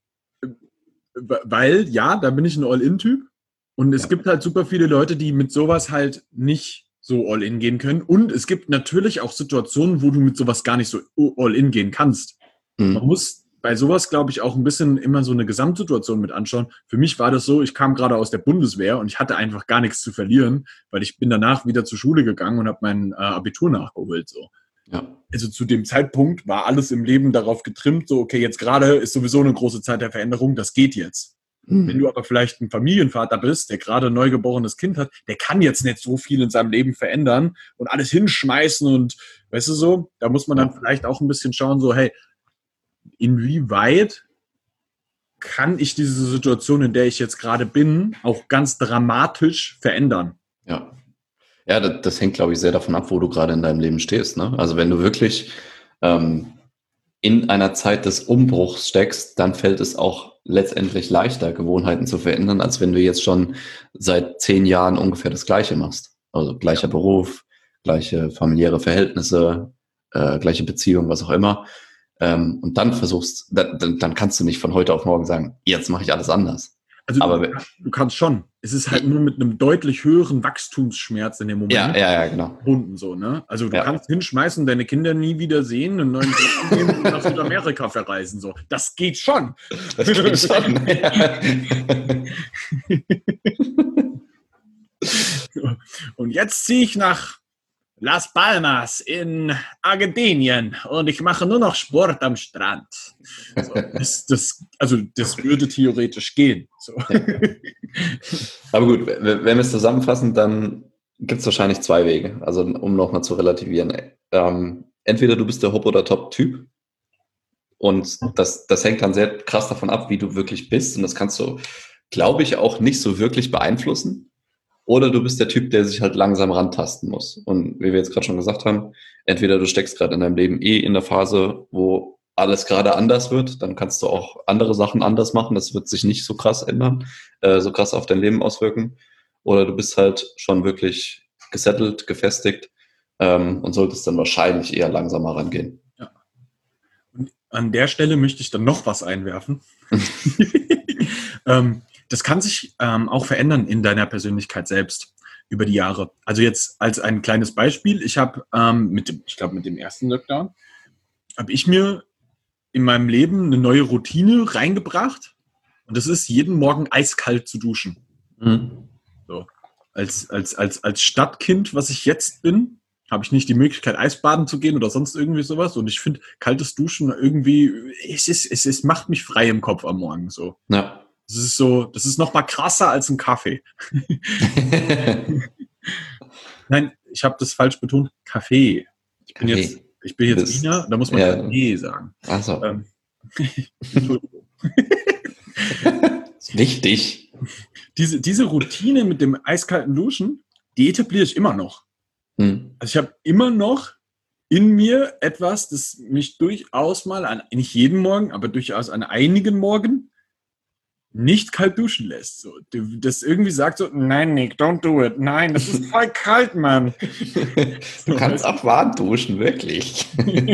weil, ja, da bin ich ein All-In-Typ und es ja. gibt halt super viele Leute, die mit sowas halt nicht so All-In gehen können und es gibt natürlich auch Situationen, wo du mit sowas gar nicht so All-In gehen kannst. Mhm. Man muss bei sowas, glaube ich, auch ein bisschen immer so eine Gesamtsituation mit anschauen. Für mich war das so, ich kam gerade aus der Bundeswehr und ich hatte einfach gar nichts zu verlieren, weil ich bin danach wieder zur Schule gegangen und habe mein äh, Abitur nachgeholt, so. Ja. Also zu dem Zeitpunkt war alles im Leben darauf getrimmt, so okay, jetzt gerade ist sowieso eine große Zeit der Veränderung, das geht jetzt. Mhm. Wenn du aber vielleicht ein Familienvater bist, der gerade ein neugeborenes Kind hat, der kann jetzt nicht so viel in seinem Leben verändern und alles hinschmeißen und, weißt du so, da muss man dann vielleicht auch ein bisschen schauen, so hey, inwieweit kann ich diese Situation, in der ich jetzt gerade bin, auch ganz dramatisch verändern? Ja. Ja, das, das hängt, glaube ich, sehr davon ab, wo du gerade in deinem Leben stehst. Ne? Also wenn du wirklich ähm, in einer Zeit des Umbruchs steckst, dann fällt es auch letztendlich leichter, Gewohnheiten zu verändern, als wenn du jetzt schon seit zehn Jahren ungefähr das Gleiche machst. Also gleicher ja. Beruf, gleiche familiäre Verhältnisse, äh, gleiche Beziehung, was auch immer. Ähm, und dann versuchst, dann, dann kannst du nicht von heute auf morgen sagen, jetzt mache ich alles anders. Also aber du, du kannst schon. Es ist halt nur mit einem deutlich höheren Wachstumsschmerz in dem Moment. Ja, ja, ja, genau. Verbunden so, ne? Also du ja. kannst hinschmeißen, deine Kinder nie wieder sehen, einen neuen Job nehmen und nach Südamerika verreisen. So. Das geht schon. Das geht schon. Und jetzt ziehe ich nach Las Palmas in Argentinien und ich mache nur noch Sport am Strand. So, das, das, also das würde theoretisch gehen. So. Aber gut, wenn wir es zusammenfassen, dann gibt es wahrscheinlich zwei Wege. Also um nochmal zu relativieren. Ähm, entweder du bist der Hop- oder Top-Typ und das, das hängt dann sehr krass davon ab, wie du wirklich bist und das kannst du, glaube ich, auch nicht so wirklich beeinflussen. Oder du bist der Typ, der sich halt langsam rantasten muss. Und wie wir jetzt gerade schon gesagt haben, entweder du steckst gerade in deinem Leben eh in der Phase, wo alles gerade anders wird, dann kannst du auch andere Sachen anders machen. Das wird sich nicht so krass ändern, äh, so krass auf dein Leben auswirken. Oder du bist halt schon wirklich gesettelt, gefestigt ähm, und solltest dann wahrscheinlich eher langsamer rangehen. Ja. Und an der Stelle möchte ich dann noch was einwerfen. ähm, Das kann sich ähm, auch verändern in deiner Persönlichkeit selbst über die Jahre. Also jetzt als ein kleines Beispiel, ich habe ähm, mit dem, ich glaube mit dem ersten Lockdown, habe ich mir in meinem Leben eine neue Routine reingebracht und das ist jeden Morgen eiskalt zu duschen. Mhm. So. Als, als, als, als Stadtkind, was ich jetzt bin, habe ich nicht die Möglichkeit, Eisbaden zu gehen oder sonst irgendwie sowas. Und ich finde kaltes Duschen irgendwie, es, ist, es, es macht mich frei im Kopf am Morgen so. Ja. Das ist so, das ist noch mal krasser als ein Kaffee. Nein, ich habe das falsch betont. Kaffee. Ich bin Kaffee. jetzt, ich bin jetzt Das, Wiener, da muss man ja. Kaffee sagen. Ach so. Ähm, Entschuldigung. Wichtig. Diese, diese Routine mit dem eiskalten Duschen, die etabliere ich immer noch. Hm. Also ich habe immer noch in mir etwas, das mich durchaus mal, an, nicht jeden Morgen, aber durchaus an einigen Morgen nicht kalt duschen lässt. So, das irgendwie sagt so, nein, Nick, don't do it. Nein, das ist voll kalt, Mann. Du kannst auch warm duschen, wirklich.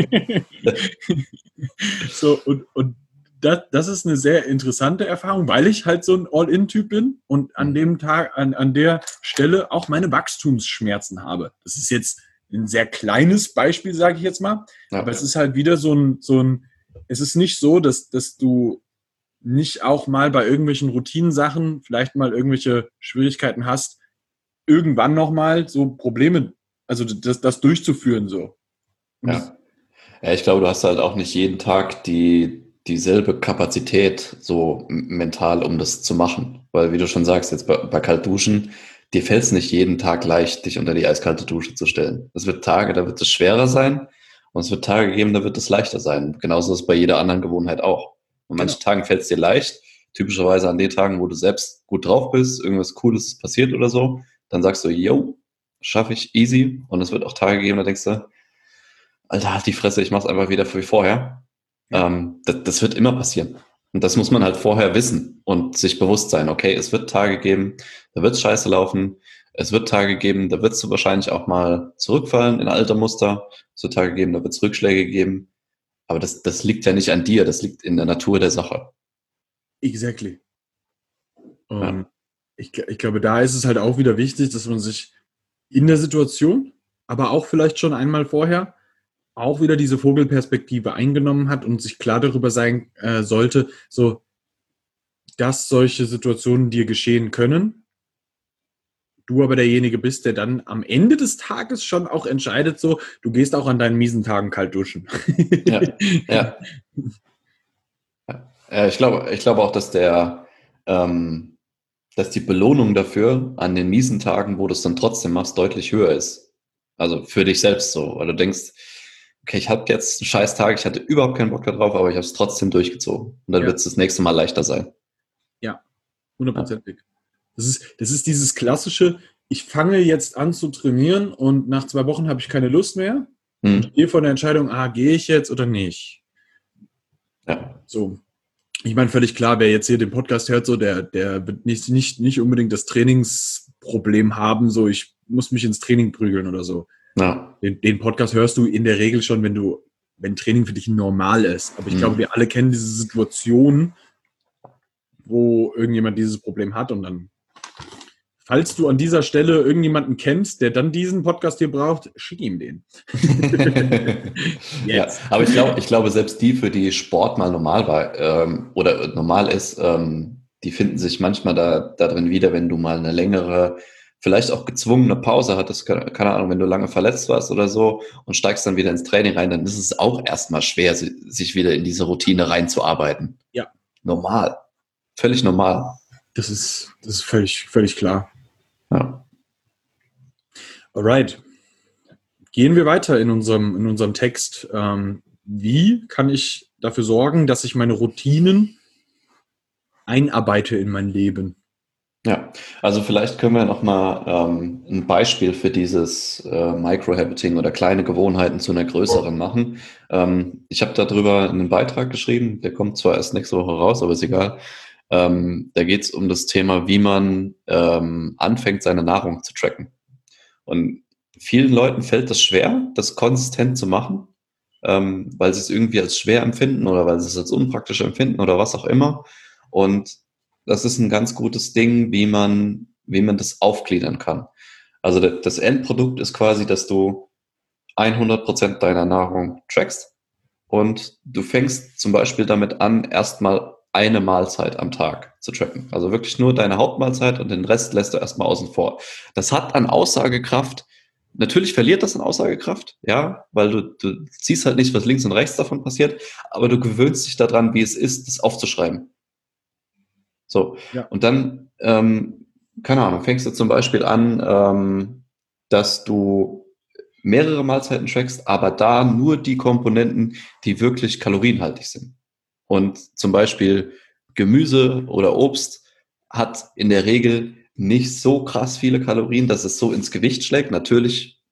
So, und, und das, das ist eine sehr interessante Erfahrung, weil ich halt so ein All-In-Typ bin und an dem Tag, an, an der Stelle auch meine Wachstumsschmerzen habe. Das ist jetzt ein sehr kleines Beispiel, sage ich jetzt mal. Ja. Aber es ist halt wieder so ein, so ein, es ist nicht so, dass, dass du nicht auch mal bei irgendwelchen Routinensachen vielleicht mal irgendwelche Schwierigkeiten hast, irgendwann nochmal so Probleme, also das, das durchzuführen so. Und das, Ja. Ja, ich glaube, du hast halt auch nicht jeden Tag die, dieselbe Kapazität so mental, um das zu machen. Weil, wie du schon sagst, jetzt bei, bei Kaltduschen, dir fällt es nicht jeden Tag leicht, dich unter die eiskalte Dusche zu stellen. Es wird Tage, da wird es schwerer sein und es wird Tage geben, da wird es leichter sein. Genauso ist es bei jeder anderen Gewohnheit auch. An manchen Genau. Tagen fällt es dir leicht, typischerweise an den Tagen, wo du selbst gut drauf bist, irgendwas Cooles ist passiert oder so, dann sagst du, yo, schaffe ich easy. Und es wird auch Tage geben, da denkst du, Alter, halt die Fresse, ich mach's einfach wieder wie vorher. Ja. Ähm, das, das wird immer passieren. Und das muss man halt vorher wissen und sich bewusst sein, okay, es wird Tage geben, da wird's scheiße laufen. Es wird Tage geben, da wirst du wahrscheinlich auch mal zurückfallen in alte Muster. Es wird Tage geben, da wird's Rückschläge geben. Aber das, das liegt ja nicht an dir, das liegt in der Natur der Sache. Exactly. Um, Ja. ich, ich glaube, da ist es halt auch wieder wichtig, dass man sich in der Situation, aber auch vielleicht schon einmal vorher, auch wieder diese Vogelperspektive eingenommen hat und sich klar darüber sein äh, sollte, so, dass solche Situationen dir geschehen können. Du aber derjenige bist, der dann am Ende des Tages schon auch entscheidet, so, du gehst auch an deinen miesen Tagen kalt duschen. Ja, ja. Ja, ich glaube, ich glaube auch, dass der, ähm, dass die Belohnung dafür an den miesen Tagen, wo du es dann trotzdem machst, deutlich höher ist. Also für dich selbst so, weil du denkst, okay, ich habe jetzt einen scheiß Tag, ich hatte überhaupt keinen Bock darauf, aber ich habe es trotzdem durchgezogen. Und dann Ja. wird es das nächste Mal leichter sein. Ja, hundertprozentig. Das ist, das ist dieses klassische, ich fange jetzt an zu trainieren und nach zwei Wochen habe ich keine Lust mehr und Hm. stehe vor der Entscheidung, ah, gehe ich jetzt oder nicht? Ja. So. Ich meine, völlig klar, wer jetzt hier den Podcast hört, so, der, der wird nicht, nicht, nicht unbedingt das Trainingsproblem haben, so, ich muss mich ins Training prügeln oder so. Ja. Den, den Podcast hörst du in der Regel schon, wenn du, wenn Training für dich normal ist. Aber ich Hm. glaube, wir alle kennen diese Situation, wo irgendjemand dieses Problem hat und dann, falls du an dieser Stelle irgendjemanden kennst, der dann diesen Podcast hier braucht, schick ihm den. Ja, aber ich glaube, ich glaube, selbst die, für die Sport mal normal war ähm, oder normal ist, ähm, die finden sich manchmal da, da drin wieder, wenn du mal eine längere, vielleicht auch gezwungene Pause hattest, keine, keine Ahnung, wenn du lange verletzt warst oder so und steigst dann wieder ins Training rein, dann ist es auch erstmal schwer, sich wieder in diese Routine reinzuarbeiten. Ja. Normal. Völlig normal. Das ist, das ist völlig, völlig klar. Ja. Alright. Gehen wir weiter in unserem, in unserem Text. Ähm, wie kann ich dafür sorgen, dass ich meine Routinen einarbeite in mein Leben? Ja, also vielleicht können wir nochmal ähm, ein Beispiel für dieses äh, Microhabiting oder kleine Gewohnheiten zu einer größeren machen. Ähm, ich habe darüber einen Beitrag geschrieben, der kommt zwar erst nächste Woche raus, aber ist egal. Ähm, da geht es um das Thema, wie man ähm, anfängt, seine Nahrung zu tracken. Und vielen Leuten fällt es schwer, das konsistent zu machen, ähm, weil sie es irgendwie als schwer empfinden oder weil sie es als unpraktisch empfinden oder was auch immer. Und das ist ein ganz gutes Ding, wie man, wie man das aufgliedern kann. Also das Endprodukt ist quasi, dass du hundert Prozent deiner Nahrung trackst und du fängst zum Beispiel damit an, erstmal eine Mahlzeit am Tag zu tracken. Also wirklich nur deine Hauptmahlzeit und den Rest lässt du erstmal außen vor. Das hat an Aussagekraft, natürlich verliert das an Aussagekraft, ja, weil du, du siehst halt nicht, was links und rechts davon passiert, aber du gewöhnst dich daran, wie es ist, das aufzuschreiben. So, Ja. und dann, ähm, keine Ahnung, fängst du zum Beispiel an, ähm, dass du mehrere Mahlzeiten trackst, aber da nur die Komponenten, die wirklich kalorienhaltig sind. Und zum Beispiel Gemüse oder Obst hat in der Regel nicht so krass viele Kalorien, dass es so ins Gewicht schlägt. Natürlich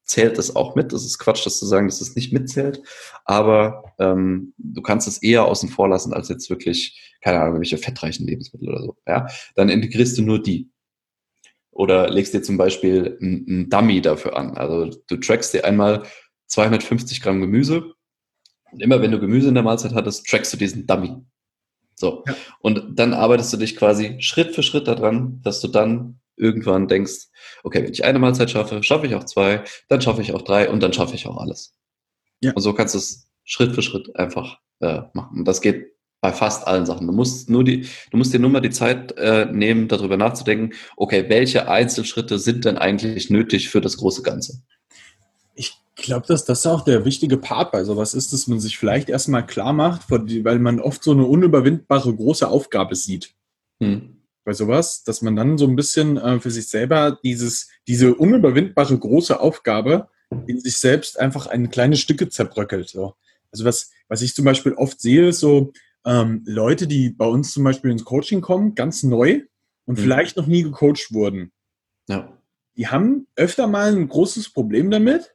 zählt es auch mit. Das ist Quatsch, das zu sagen, dass es nicht mitzählt. Aber ähm, du kannst es eher außen vor lassen, als jetzt wirklich, keine Ahnung, welche fettreichen Lebensmittel oder so. Ja? Dann integrierst du nur die. Oder legst dir zum Beispiel ein, ein Dummy dafür an. Also du trackst dir einmal zweihundertfünfzig Gramm Gemüse. Und immer wenn du Gemüse in der Mahlzeit hattest, trackst du diesen Dummy. So. Ja. Und dann arbeitest du dich quasi Schritt für Schritt daran, dass du dann irgendwann denkst, okay, wenn ich eine Mahlzeit schaffe, schaffe ich auch zwei, dann schaffe ich auch drei und dann schaffe ich auch alles. Ja. Und so kannst du es Schritt für Schritt einfach äh, machen. Und das geht bei fast allen Sachen. Du musst nur die, du musst dir nur mal die Zeit äh, nehmen, darüber nachzudenken, okay, welche Einzelschritte sind denn eigentlich nötig für das große Ganze? Ich glaube, dass das auch der wichtige Part bei sowas ist, dass man sich vielleicht erstmal klar macht, weil man oft so eine unüberwindbare große Aufgabe sieht. Hm. Bei sowas, dass man dann so ein bisschen äh, für sich selber dieses, diese unüberwindbare große Aufgabe in sich selbst einfach in kleine Stücke zerbröckelt. So. Also was, was ich zum Beispiel oft sehe, ist so ähm, Leute, die bei uns zum Beispiel ins Coaching kommen, ganz neu und hm. vielleicht noch nie gecoacht wurden. Ja. Die haben öfter mal ein großes Problem damit,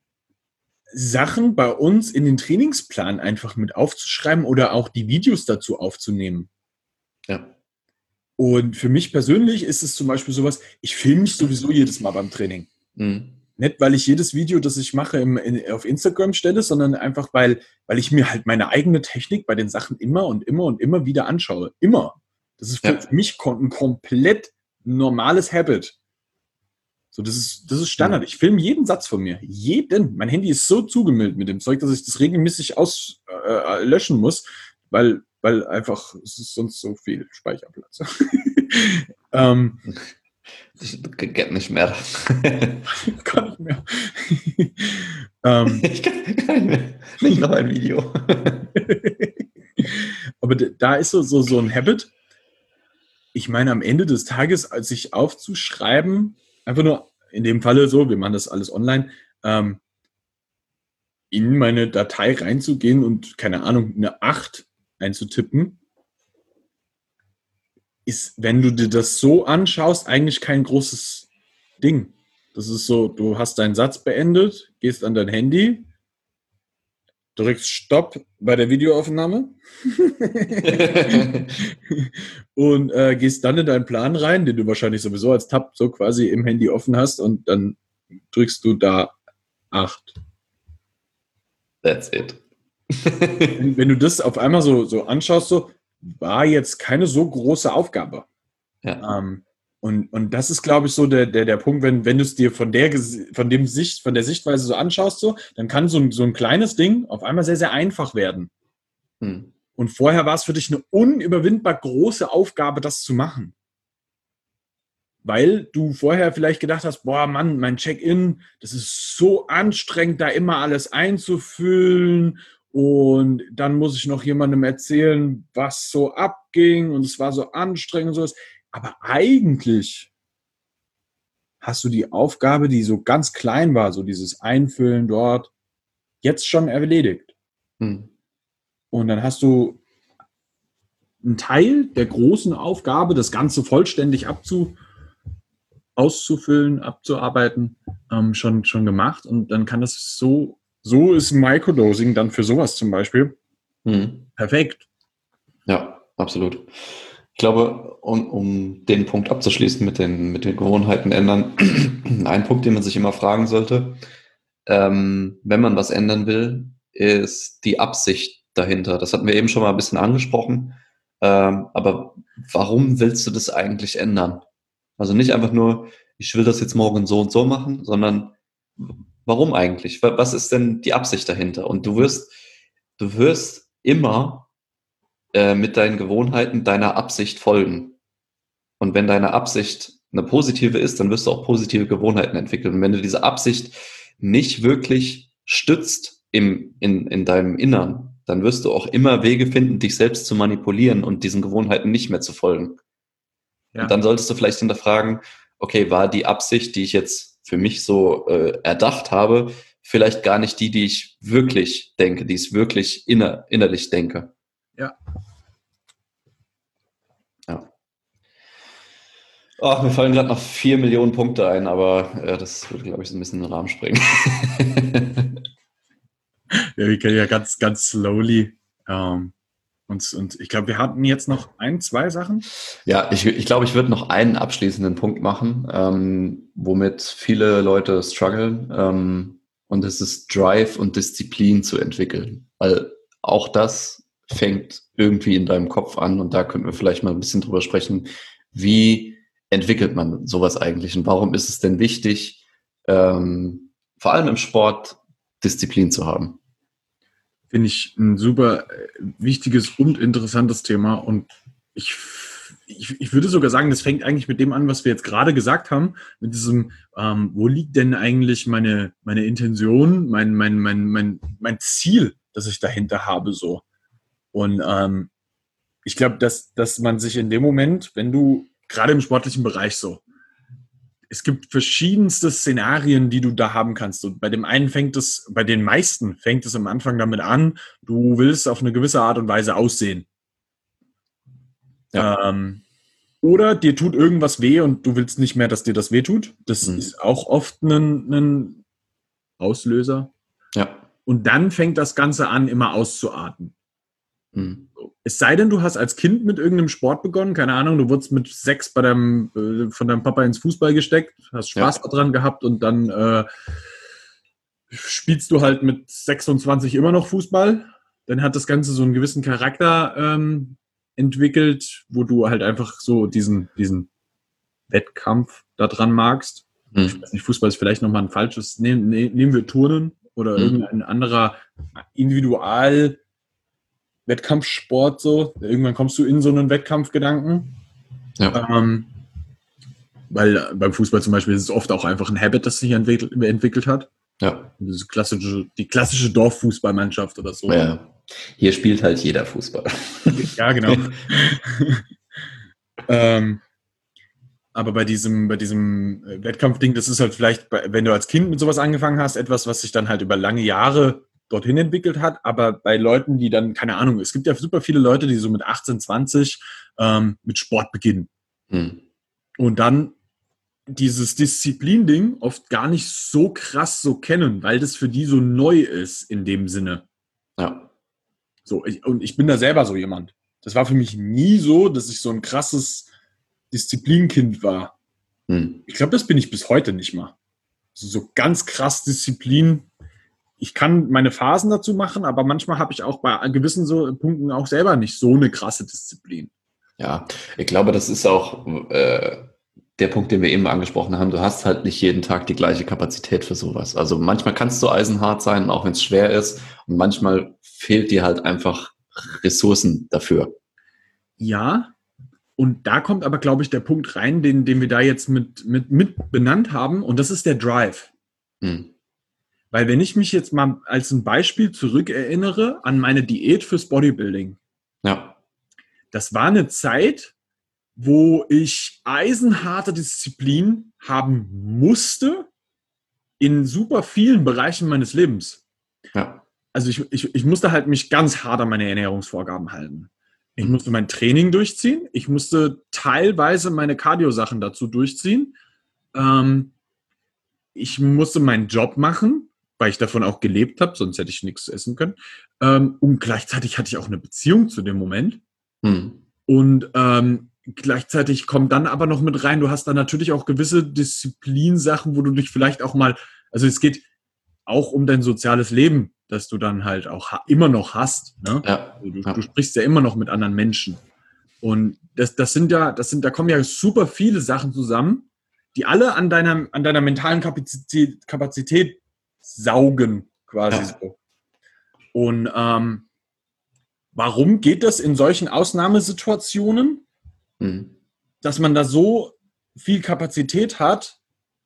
Sachen bei uns in den Trainingsplan einfach mit aufzuschreiben oder auch die Videos dazu aufzunehmen. Ja. Und für mich persönlich ist es zum Beispiel sowas, ich filme mich sowieso jedes Mal beim Training. Mhm. Nicht, weil ich jedes Video, das ich mache, im, in, auf Instagram stelle, sondern einfach, weil, weil ich mir halt meine eigene Technik bei den Sachen immer und immer und immer wieder anschaue. Immer. Das ist für ja. mich ein komplett normales Habit. So, das ist, das ist Standard. Ich filme jeden Satz von mir. Jeden. Mein Handy ist so zugemüllt mit dem Zeug, dass ich das regelmäßig auslöschen äh, muss, weil, weil einfach es ist sonst so viel Speicherplatz. ähm, das geht nicht mehr. kann nicht mehr. ähm, ich kann, kann nicht mehr. Nicht noch ein Video. Aber da ist so, so, so ein Habit. Ich meine, am Ende des Tages, als sich aufzuschreiben, einfach nur in dem Falle so, wir machen das alles online, ähm, in meine Datei reinzugehen und, keine Ahnung, eine acht einzutippen, ist, wenn du dir das so anschaust, eigentlich kein großes Ding. Das ist so, du hast deinen Satz beendet, gehst an dein Handy, drückst Stopp bei der Videoaufnahme und äh, gehst dann in deinen Plan rein, den du wahrscheinlich sowieso als Tab so quasi im Handy offen hast und dann drückst du da acht. That's it. wenn, wenn du das auf einmal so, so anschaust, so war jetzt keine so große Aufgabe. Ja. Ähm, und, und das ist, glaube ich, so der, der, der Punkt, wenn, wenn du es dir von der, von dem Sicht, von der Sichtweise so anschaust, so, dann kann so ein, so ein kleines Ding auf einmal sehr, sehr einfach werden. Hm. Und vorher war es für dich eine unüberwindbar große Aufgabe, das zu machen. Weil du vorher vielleicht gedacht hast, boah, Mann, mein Check-in, das ist so anstrengend, da immer alles einzufüllen. Und dann muss ich noch jemandem erzählen, was so abging. Und es war so anstrengend und sowas. Aber eigentlich hast du die Aufgabe, die so ganz klein war, so dieses Einfüllen dort, jetzt schon erledigt. Hm. Und dann hast du einen Teil der großen Aufgabe, das Ganze vollständig abzu, auszufüllen, abzuarbeiten, ähm, schon, schon gemacht. Und dann kann das so, so ist Microdosing dann für sowas zum Beispiel hm. perfekt. Ja, absolut. Ich glaube, um, um den Punkt abzuschließen mit den, mit den Gewohnheiten ändern, ein Punkt, den man sich immer fragen sollte, ähm, wenn man was ändern will, ist die Absicht dahinter. Das hatten wir eben schon mal ein bisschen angesprochen. Ähm, aber warum willst du das eigentlich ändern? Also nicht einfach nur, ich will das jetzt morgen so und so machen, sondern warum eigentlich? Was ist denn die Absicht dahinter? Und du wirst, du wirst immer mit deinen Gewohnheiten deiner Absicht folgen. Und wenn deine Absicht eine positive ist, dann wirst du auch positive Gewohnheiten entwickeln. Und wenn du diese Absicht nicht wirklich stützt im, in, in deinem Innern, dann wirst du auch immer Wege finden, dich selbst zu manipulieren und diesen Gewohnheiten nicht mehr zu folgen. Ja. Und dann solltest du vielleicht hinterfragen, okay, war die Absicht, die ich jetzt für mich so äh, erdacht habe, vielleicht gar nicht die, die ich wirklich denke, die ich wirklich inner, innerlich denke. Ja. Ja. Ach, mir fallen gerade noch vier Millionen Punkte ein, aber äh, das würde, glaube ich, so ein bisschen in den Rahmen sprengen. Ja, wir können ja ganz, ganz slowly. Ähm, und, und ich glaube, wir hatten jetzt noch ein, zwei Sachen. Ja, ich, ich glaube, ich würde noch einen abschließenden Punkt machen, ähm, womit viele Leute strugglen. Ähm, und es ist Drive und Disziplin zu entwickeln. Weil auch das fängt irgendwie in deinem Kopf an. Und da könnten wir vielleicht mal ein bisschen drüber sprechen, wie entwickelt man sowas eigentlich? Und warum ist es denn wichtig, ähm, vor allem im Sport, Disziplin zu haben? Finde ich ein super äh, wichtiges und interessantes Thema. Und ich, ich, ich würde sogar sagen, das fängt eigentlich mit dem an, was wir jetzt gerade gesagt haben, mit diesem, ähm, wo liegt denn eigentlich meine, meine Intention, mein, mein, mein, mein, mein Ziel, das ich dahinter habe, so. Und ähm, ich glaube, dass, dass man sich in dem Moment, wenn du, gerade im sportlichen Bereich so, es gibt verschiedenste Szenarien, die du da haben kannst. Und bei dem einen fängt es, bei den meisten fängt es am Anfang damit an, du willst auf eine gewisse Art und Weise aussehen. Ja. Ähm, oder dir tut irgendwas weh und du willst nicht mehr, dass dir das weh tut. Das Mhm. ist auch oft ein, ein Auslöser. Ja. Und dann fängt das Ganze an, immer auszuarten. Mhm. Es sei denn, du hast als Kind mit irgendeinem Sport begonnen, keine Ahnung, du wurdest mit sechs bei deinem, äh, von deinem Papa ins Fußball gesteckt, hast Spaß Ja. daran gehabt und dann äh, spielst du halt mit sechsundzwanzig immer noch Fußball. Dann hat das Ganze so einen gewissen Charakter ähm, entwickelt, wo du halt einfach so diesen, diesen Wettkampf da dran magst. Mhm. Ich weiß nicht, Fußball ist vielleicht nochmal ein falsches, nehmen, nehmen wir Turnen oder Mhm. irgendein anderer Individual- Wettkampfsport so. Irgendwann kommst du in so einen Wettkampfgedanken. Ja. Ähm, weil beim Fußball zum Beispiel ist es oft auch einfach ein Habit, das sich entwickelt, entwickelt hat. Ja. Diese klassische, die klassische Dorffußballmannschaft oder so. Ja. Hier spielt halt jeder Fußball. Ja, genau. ähm, aber bei diesem, bei diesem Wettkampfding, das ist halt vielleicht, wenn du als Kind mit sowas angefangen hast, etwas, was sich dann halt über lange Jahre dorthin entwickelt hat, aber bei Leuten, die dann, keine Ahnung, es gibt ja super viele Leute, die so mit achtzehn, zwanzig ähm, mit Sport beginnen. Hm. Und dann dieses Disziplin-Ding oft gar nicht so krass so kennen, weil das für die so neu ist in dem Sinne. Ja. So, ich, und ich bin da selber so jemand. Das war für mich nie so, dass ich so ein krasses Disziplinkind war. Hm. Ich glaube, das bin ich bis heute nicht mal. Also so ganz krass Disziplin. Ich kann meine Phasen dazu machen, aber manchmal habe ich auch bei gewissen so Punkten auch selber nicht so eine krasse Disziplin. Ja, ich glaube, das ist auch äh, der Punkt, den wir eben angesprochen haben. Du hast halt nicht jeden Tag die gleiche Kapazität für sowas. Also manchmal kannst du eisenhart sein, auch wenn es schwer ist. Und manchmal fehlt dir halt einfach Ressourcen dafür. Ja, und da kommt aber, glaube ich, der Punkt rein, den, den wir da jetzt mit, mit, mit benannt haben. Und das ist der Drive. Hm. Weil wenn ich mich jetzt mal als ein Beispiel zurückerinnere an meine Diät fürs Bodybuilding. Ja. Das war eine Zeit, wo ich eisenharte Disziplin haben musste in super vielen Bereichen meines Lebens. Ja. Also ich, ich, ich musste halt mich ganz hart an meine Ernährungsvorgaben halten. Ich musste mein Training durchziehen. Ich musste teilweise meine Cardio-Sachen dazu durchziehen. Ähm, ich musste meinen Job machen, weil ich davon auch gelebt habe, sonst hätte ich nichts essen können. Ähm, und gleichzeitig hatte ich auch eine Beziehung zu dem Moment. Hm. Und ähm, gleichzeitig kommt dann aber noch mit rein, du hast dann natürlich auch gewisse Disziplinsachen, wo du dich vielleicht auch mal, also es geht auch um dein soziales Leben, das du dann halt auch ha- immer noch hast. Ne? Ja. Du, Ja. du sprichst ja immer noch mit anderen Menschen. Und das, das sind ja, das sind, da kommen ja super viele Sachen zusammen, die alle an deiner, an deiner mentalen Kapazität, Kapazität saugen, quasi Ja. so. Und ähm, warum geht das in solchen Ausnahmesituationen, Hm. dass man da so viel Kapazität hat?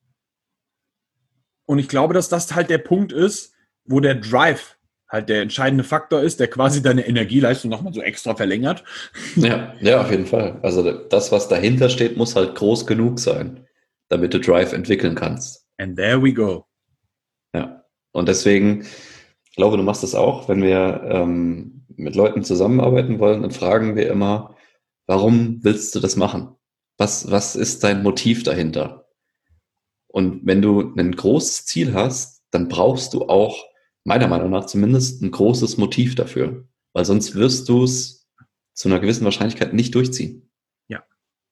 Und ich glaube, dass das halt der Punkt ist, wo der Drive halt der entscheidende Faktor ist, der quasi deine Energieleistung nochmal so extra verlängert. Ja, ja, auf jeden Fall. Also das, was dahinter steht, muss halt groß genug sein, damit du Drive entwickeln kannst. And there we go. Ja. Und deswegen, ich glaube, du machst das auch, wenn wir ähm, mit Leuten zusammenarbeiten wollen, dann fragen wir immer, warum willst du das machen? Was, was ist dein Motiv dahinter? Und wenn du ein großes Ziel hast, dann brauchst du auch, meiner Meinung nach zumindest, ein großes Motiv dafür. Weil sonst wirst du es zu einer gewissen Wahrscheinlichkeit nicht durchziehen. Ja.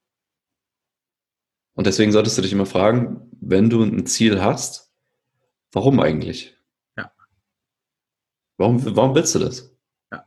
Und deswegen solltest du dich immer fragen, wenn du ein Ziel hast, warum eigentlich? Ja. Warum, warum willst du das? Ja.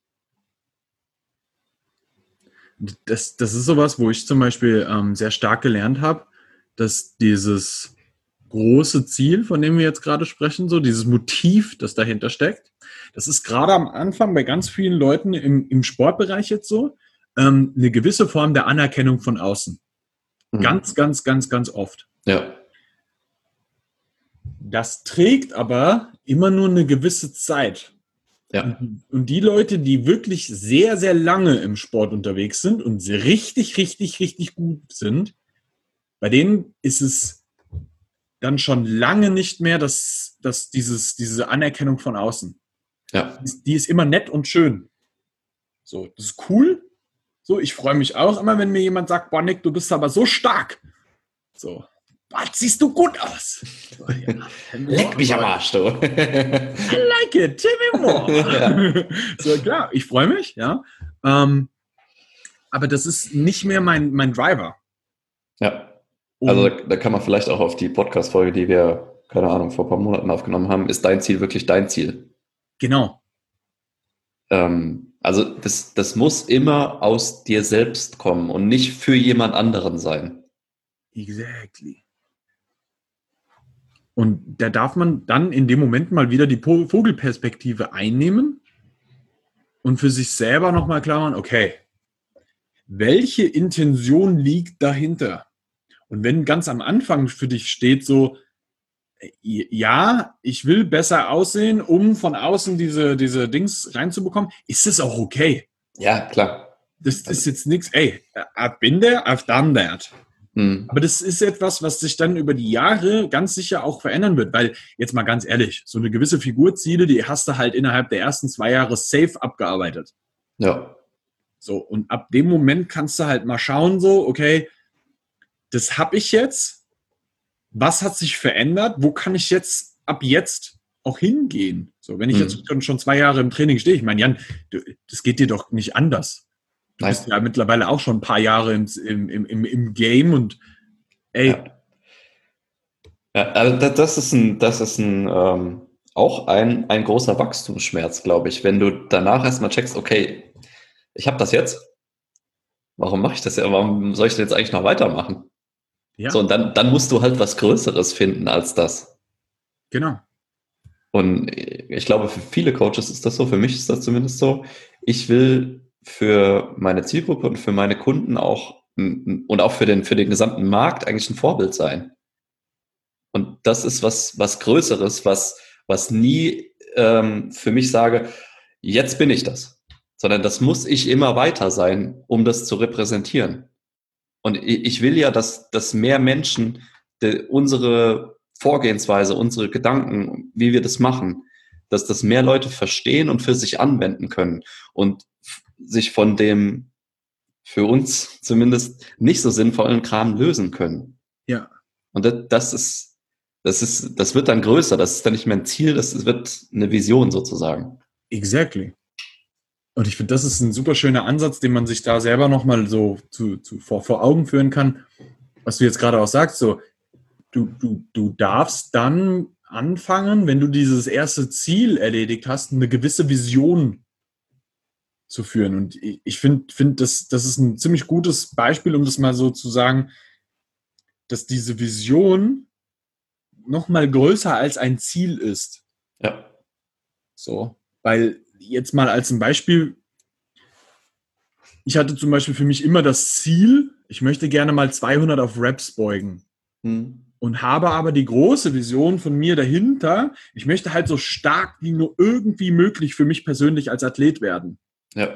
Das, das ist sowas, wo ich zum Beispiel ähm, sehr stark gelernt habe, dass dieses große Ziel, von dem wir jetzt gerade sprechen, so dieses Motiv, das dahinter steckt, das ist gerade am Anfang bei ganz vielen Leuten im, im Sportbereich jetzt so, ähm, eine gewisse Form der Anerkennung von außen. Mhm. Ganz, ganz, ganz, ganz oft. Ja. Das trägt aber immer nur eine gewisse Zeit. Ja. Und die Leute, die wirklich sehr, sehr lange im Sport unterwegs sind und richtig, richtig, richtig gut sind, bei denen ist es dann schon lange nicht mehr das, das, dieses, diese Anerkennung von außen. Ja. Die ist immer nett und schön. So, das ist cool. So, ich freue mich auch immer, wenn mir jemand sagt, boah, Nick, du bist aber so stark. So, boah, siehst du gut aus. So, ja. Leck mich am Arsch, du. I like it, tell me more. Ja. So, klar, ich freue mich, ja. Ähm, aber das ist nicht mehr mein, mein Driver. Ja. Also da, da kann man vielleicht auch auf die Podcast-Folge, die wir, keine Ahnung, vor ein paar Monaten aufgenommen haben, ist dein Ziel wirklich dein Ziel? Genau. Ähm, also das, das muss immer aus dir selbst kommen und nicht für jemand anderen sein. Exactly. Und da darf man dann in dem Moment mal wieder die Vogelperspektive einnehmen und für sich selber nochmal klar machen, okay, welche Intention liegt dahinter? Und wenn ganz am Anfang für dich steht so, ja, ich will besser aussehen, um von außen diese, diese Dings reinzubekommen, ist das auch okay. Ja, klar. Das ist jetzt nichts, ey, I've been there, I've done that. Hm. Aber das ist etwas, was sich dann über die Jahre ganz sicher auch verändern wird, weil jetzt mal ganz ehrlich, so eine gewisse Figurziele, die hast du halt innerhalb der ersten zwei Jahre safe abgearbeitet. Ja. So, und ab dem Moment kannst du halt mal schauen, so, okay, das habe ich jetzt. Was hat sich verändert? Wo kann ich jetzt ab jetzt auch hingehen? So, wenn ich Mhm. jetzt schon, schon zwei Jahre im Training stehe, ich meine, Jan, du, das geht dir doch nicht anders. Du Nein. bist ja mittlerweile auch schon ein paar Jahre im, im, im, im Game und ey. Ja, ja, also das ist ein, das ist ein ähm, auch ein, ein großer Wachstumsschmerz, glaube ich, wenn du danach erstmal checkst, okay, ich habe das jetzt. Warum mache ich das ja? Warum soll ich das jetzt eigentlich noch weitermachen? Ja. So, und dann, dann musst du halt was Größeres finden als das. Genau. Und ich glaube, für viele Coaches ist das so, für mich ist das zumindest so. Ich will für meine Zielgruppe und für meine Kunden auch und auch für den, für den gesamten Markt eigentlich ein Vorbild sein. Und das ist was, was Größeres, was, was nie ähm, für mich sage, jetzt bin ich das. Sondern das muss ich immer weiter sein, um das zu repräsentieren. Und ich will ja, dass, dass mehr Menschen de, unsere Vorgehensweise, unsere Gedanken, wie wir das machen, dass das mehr Leute verstehen und für sich anwenden können und sich von dem für uns zumindest nicht so sinnvollen Kram lösen können. Ja. Und das, das ist, das ist, das wird dann größer. Das ist dann nicht mehr ein Ziel, das wird eine Vision sozusagen. Exactly. Und ich finde, das ist ein super schöner Ansatz, den man sich da selber nochmal so zu, zu, vor, vor Augen führen kann, was du jetzt gerade auch sagst, so, du, du, du darfst dann anfangen, wenn du dieses erste Ziel erledigt hast, eine gewisse Vision zu führen. Und ich, ich finde, find, das, das ist ein ziemlich gutes Beispiel, um das mal so zu sagen, dass diese Vision nochmal größer als ein Ziel ist. Ja. So, weil jetzt mal als ein Beispiel, ich hatte zum Beispiel für mich immer das Ziel, ich möchte gerne mal zweihundert auf Reps beugen. Hm. Und habe aber die große Vision von mir dahinter, ich möchte halt so stark wie nur irgendwie möglich für mich persönlich als Athlet werden. Ja.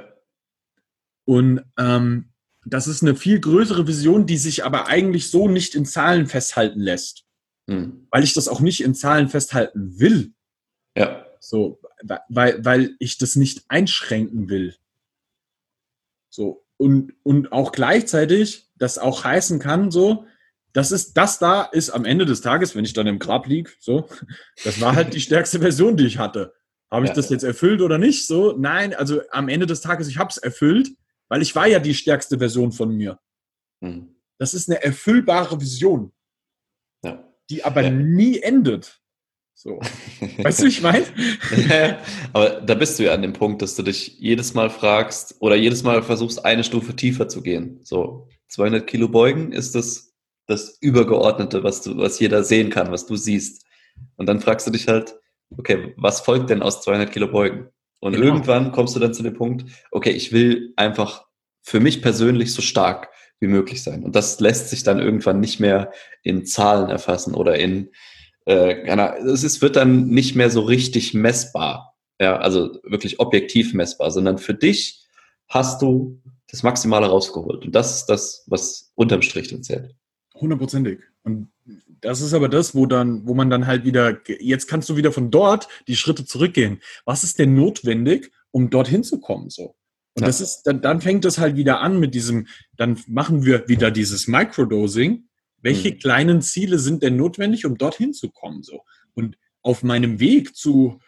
Und ähm, das ist eine viel größere Vision, die sich aber eigentlich so nicht in Zahlen festhalten lässt. Hm. Weil ich das auch nicht in Zahlen festhalten will. Ja. So, weil, weil ich das nicht einschränken will. So, und, und auch gleichzeitig das auch heißen kann, so, das ist, das da ist am Ende des Tages, wenn ich dann im Grab liege, so, das war halt die stärkste Version, die ich hatte. Habe ich Ja. das jetzt erfüllt oder nicht? So, nein, also am Ende des Tages, ich habe es erfüllt, weil ich war ja die stärkste Version von mir. Mhm. Das ist eine erfüllbare Vision, Ja. die aber Ja. nie endet. So. Weißt du, wie ich meine? Ja, aber da bist du ja an dem Punkt, dass du dich jedes Mal fragst oder jedes Mal versuchst, eine Stufe tiefer zu gehen. So, zweihundert Kilo beugen ist das, das Übergeordnete, was du, was jeder sehen kann, was du siehst. Und dann fragst du dich halt, okay, was folgt denn aus zweihundert Kilo beugen? Und Genau. irgendwann kommst du dann zu dem Punkt, okay, ich will einfach für mich persönlich so stark wie möglich sein. Und das lässt sich dann irgendwann nicht mehr in Zahlen erfassen oder in Äh, es ist, wird dann nicht mehr so richtig messbar, ja, also wirklich objektiv messbar, sondern für dich hast du das Maximale rausgeholt. Und das ist das, was unterm Strich dann zählt. Hundertprozentig. Und das ist aber das, wo dann, wo man dann halt wieder, jetzt kannst du wieder von dort die Schritte zurückgehen. Was ist denn notwendig, um dorthin zu kommen, so? Und Ja. das ist, dann, dann fängt das halt wieder an mit diesem, dann machen wir wieder dieses Microdosing. Welche Mhm. kleinen Ziele sind denn notwendig, um dorthin zu kommen, so? Und auf meinem Weg zu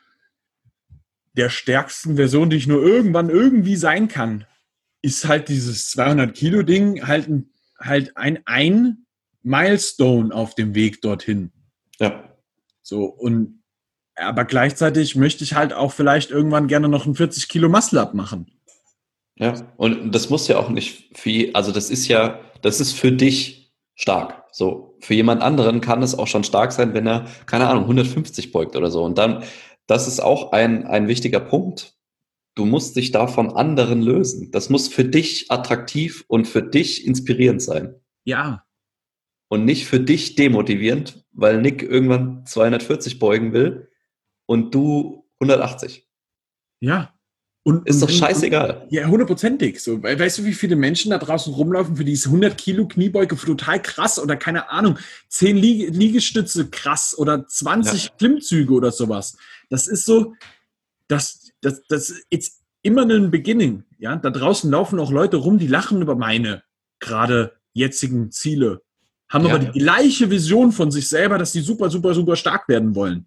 der stärksten Version, die ich nur irgendwann irgendwie sein kann, ist halt dieses zweihundert Kilo Ding halt ein, halt ein, ein Milestone auf dem Weg dorthin. Ja. So, und aber gleichzeitig möchte ich halt auch vielleicht irgendwann gerne noch ein vierzig Kilo Muscle-Up machen. Ja. Und das muss ja auch nicht viel, also das ist ja, das ist für dich stark. So, für jemand anderen kann es auch schon stark sein, wenn er, keine Ahnung, hundertfünfzig beugt oder so. Und dann, das ist auch ein, ein wichtiger Punkt. Du musst dich da von anderen lösen. Das muss für dich attraktiv und für dich inspirierend sein. Ja. Und nicht für dich demotivierend, weil Nick irgendwann zweihundertvierzig beugen will und du hundertachtzig. Ja. Und, Ist und doch wenn, scheißegal. Ja, hundertprozentig. So, weißt du, wie viele Menschen da draußen rumlaufen, für die ist hundert Kilo Kniebeuge total krass oder keine Ahnung, zehn Lieg Liegestütze krass oder zwanzig Ja. Klimmzüge oder sowas. Das ist so, das, das, das ist immer ein Beginning. Ja, da draußen laufen auch Leute rum, die lachen über meine gerade jetzigen Ziele, haben Ja. aber die gleiche Vision von sich selber, dass sie super, super, super stark werden wollen.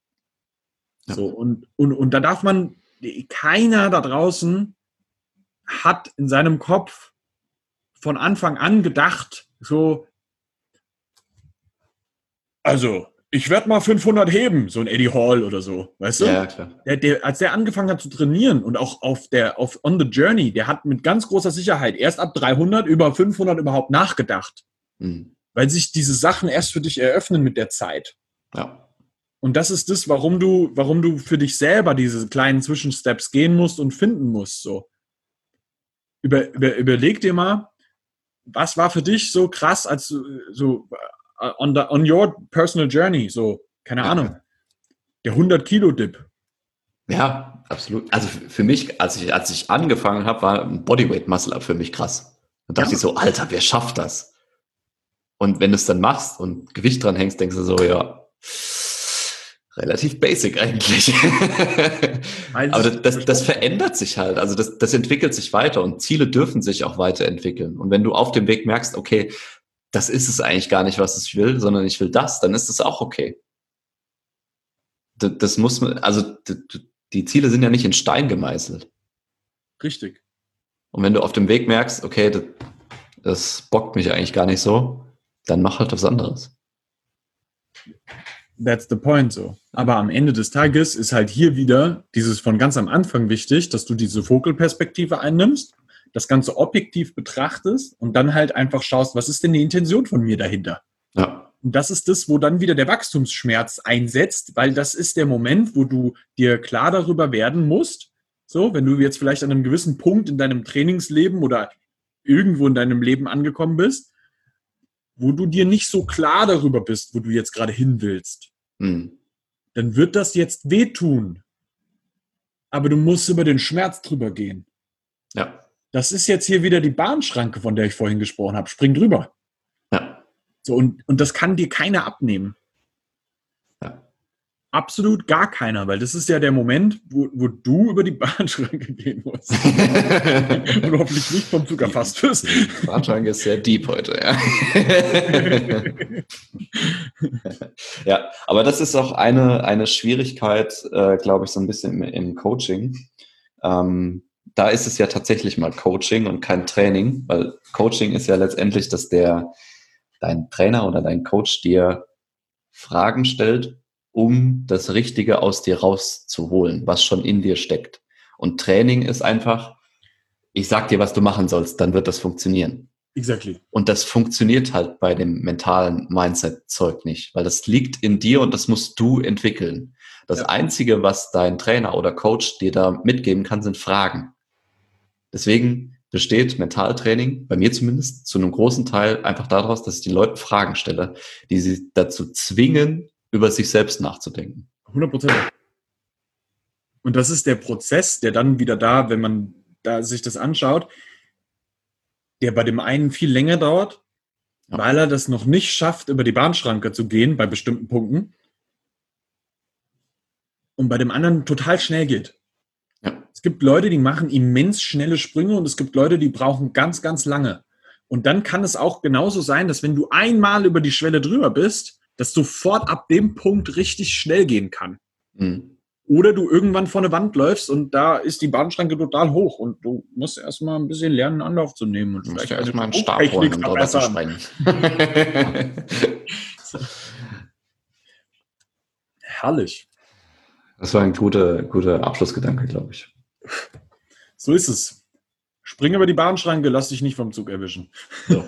Ja. So, und, und, und da darf man, keiner da draußen hat in seinem Kopf von Anfang an gedacht, so, also, ich werde mal fünfhundert heben, so ein Eddie Hall oder so, weißt du? Ja, klar. Der, der, als der angefangen hat zu trainieren und auch auf der, auf On the Journey, der hat mit ganz großer Sicherheit erst ab dreihundert, über fünfhundert überhaupt nachgedacht. Mhm. Weil sich diese Sachen erst für dich eröffnen mit der Zeit. Ja. Und das ist das, warum du, warum du für dich selber diese kleinen Zwischensteps gehen musst und finden musst, so. Über, über, überleg dir mal, was war für dich so krass, als du so on, the, on your personal journey, so, keine Ja. Ahnung, der hundert Kilo Dip. Ja, absolut. Also für mich, als ich, als ich angefangen habe, war ein Bodyweight Muscle Up für mich krass. Und dachte Ja. ich so, Alter, wer schafft das? Und wenn du es dann machst und Gewicht dran hängst, denkst du so, ja, relativ basic eigentlich. Aber das, das, das verändert sich halt. Also das, das entwickelt sich weiter und Ziele dürfen sich auch weiterentwickeln. Und wenn du auf dem Weg merkst, okay, das ist es eigentlich gar nicht, was ich will, sondern ich will das, dann ist es auch okay. Das, das muss man, also die Ziele sind ja nicht in Stein gemeißelt. Richtig. Und wenn du auf dem Weg merkst, okay, das, das bockt mich eigentlich gar nicht so, dann mach halt was anderes. That's the point, so. Aber am Ende des Tages ist halt hier wieder dieses von ganz am Anfang wichtig, dass du diese Vogelperspektive einnimmst, das Ganze objektiv betrachtest und dann halt einfach schaust, was ist denn die Intention von mir dahinter? Ja. Und das ist das, wo dann wieder der Wachstumsschmerz einsetzt, weil das ist der Moment, wo du dir klar darüber werden musst, so, wenn du jetzt vielleicht an einem gewissen Punkt in deinem Trainingsleben oder irgendwo in deinem Leben angekommen bist, wo du dir nicht so klar darüber bist, wo du jetzt gerade hin willst, Hm. dann wird das jetzt wehtun. Aber du musst über den Schmerz drüber gehen. Ja. Das ist jetzt hier wieder die Bahnschranke, von der ich vorhin gesprochen habe. Spring drüber. Ja. So, und, und das kann dir keiner abnehmen. Ja. absolut gar keiner, weil das ist ja der Moment, wo, wo du über die Bahnschranke gehen musst. Und hoffentlich nicht vom Zug erfasst wirst. Die Bahnschranke ist sehr deep heute, ja. Ja, aber das ist auch eine, eine Schwierigkeit, äh, glaube ich, so ein bisschen im, im Coaching. Ähm, da ist es ja tatsächlich mal Coaching und kein Training, weil Coaching ist ja letztendlich, dass der dein Trainer oder dein Coach dir Fragen stellt, um das Richtige aus dir rauszuholen, was schon in dir steckt. Und Training ist einfach, ich sag dir, was du machen sollst, dann wird das funktionieren. Exactly. Und das funktioniert halt bei dem mentalen Mindset-Zeug nicht, weil das liegt in dir und das musst du entwickeln. Das ja. Einzige, was dein Trainer oder Coach dir da mitgeben kann, sind Fragen. Deswegen besteht Mentaltraining, bei mir zumindest, zu einem großen Teil einfach daraus, dass ich den Leuten Fragen stelle, die sie dazu zwingen, über sich selbst nachzudenken. hundert Prozent. Und das ist der Prozess, der dann wieder da, wenn man da sich das anschaut, der bei dem einen viel länger dauert, ja. weil er das noch nicht schafft, über die Bahnschranke zu gehen bei bestimmten Punkten und bei dem anderen total schnell geht. Ja. Es gibt Leute, die machen immens schnelle Sprünge und es gibt Leute, die brauchen ganz, ganz lange. Und dann kann es auch genauso sein, dass wenn du einmal über die Schwelle drüber bist, dass sofort ab dem Punkt richtig schnell gehen kann. Mhm. Oder du irgendwann vor eine Wand läufst und da ist die Bahnschranke total hoch und du musst erstmal ein bisschen lernen, Anlauf zu nehmen. Und du vielleicht musst ja erstmal einen Stab holen, um drüber zu sprengen. Herrlich. Das war ein guter, guter Abschlussgedanke, glaube ich. So ist es. Spring über die Bahnschranke, lass dich nicht vom Zug erwischen. So.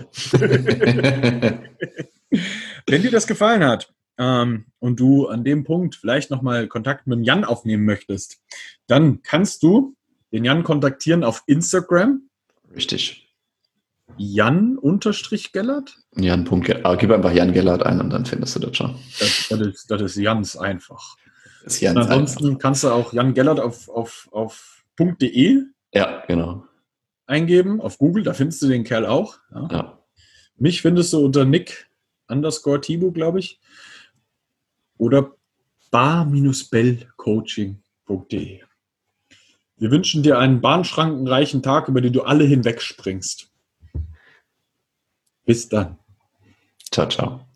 Wenn dir das gefallen hat ähm, und du an dem Punkt vielleicht nochmal Kontakt mit dem Jan aufnehmen möchtest, dann kannst du den Jan kontaktieren auf Instagram. Richtig. Jan-Gellert? Jan. Gellert. Gib einfach Jan Gellert ein und dann findest du das schon. Das, das, ist, das ist ganz einfach. Das ist Jans und ansonsten einfach. Kannst du auch Jan Gellert auf, auf, auf .de ja, genau. eingeben, auf Google, da findest du den Kerl auch. Ja. Ja. Mich findest du unter Nick underscore Thibaut, glaube ich. Oder bar-bell-coaching punkt de. Wir wünschen dir einen bahnschrankenreichen Tag, über den du alle hinwegspringst. Bis dann. Ciao, ciao.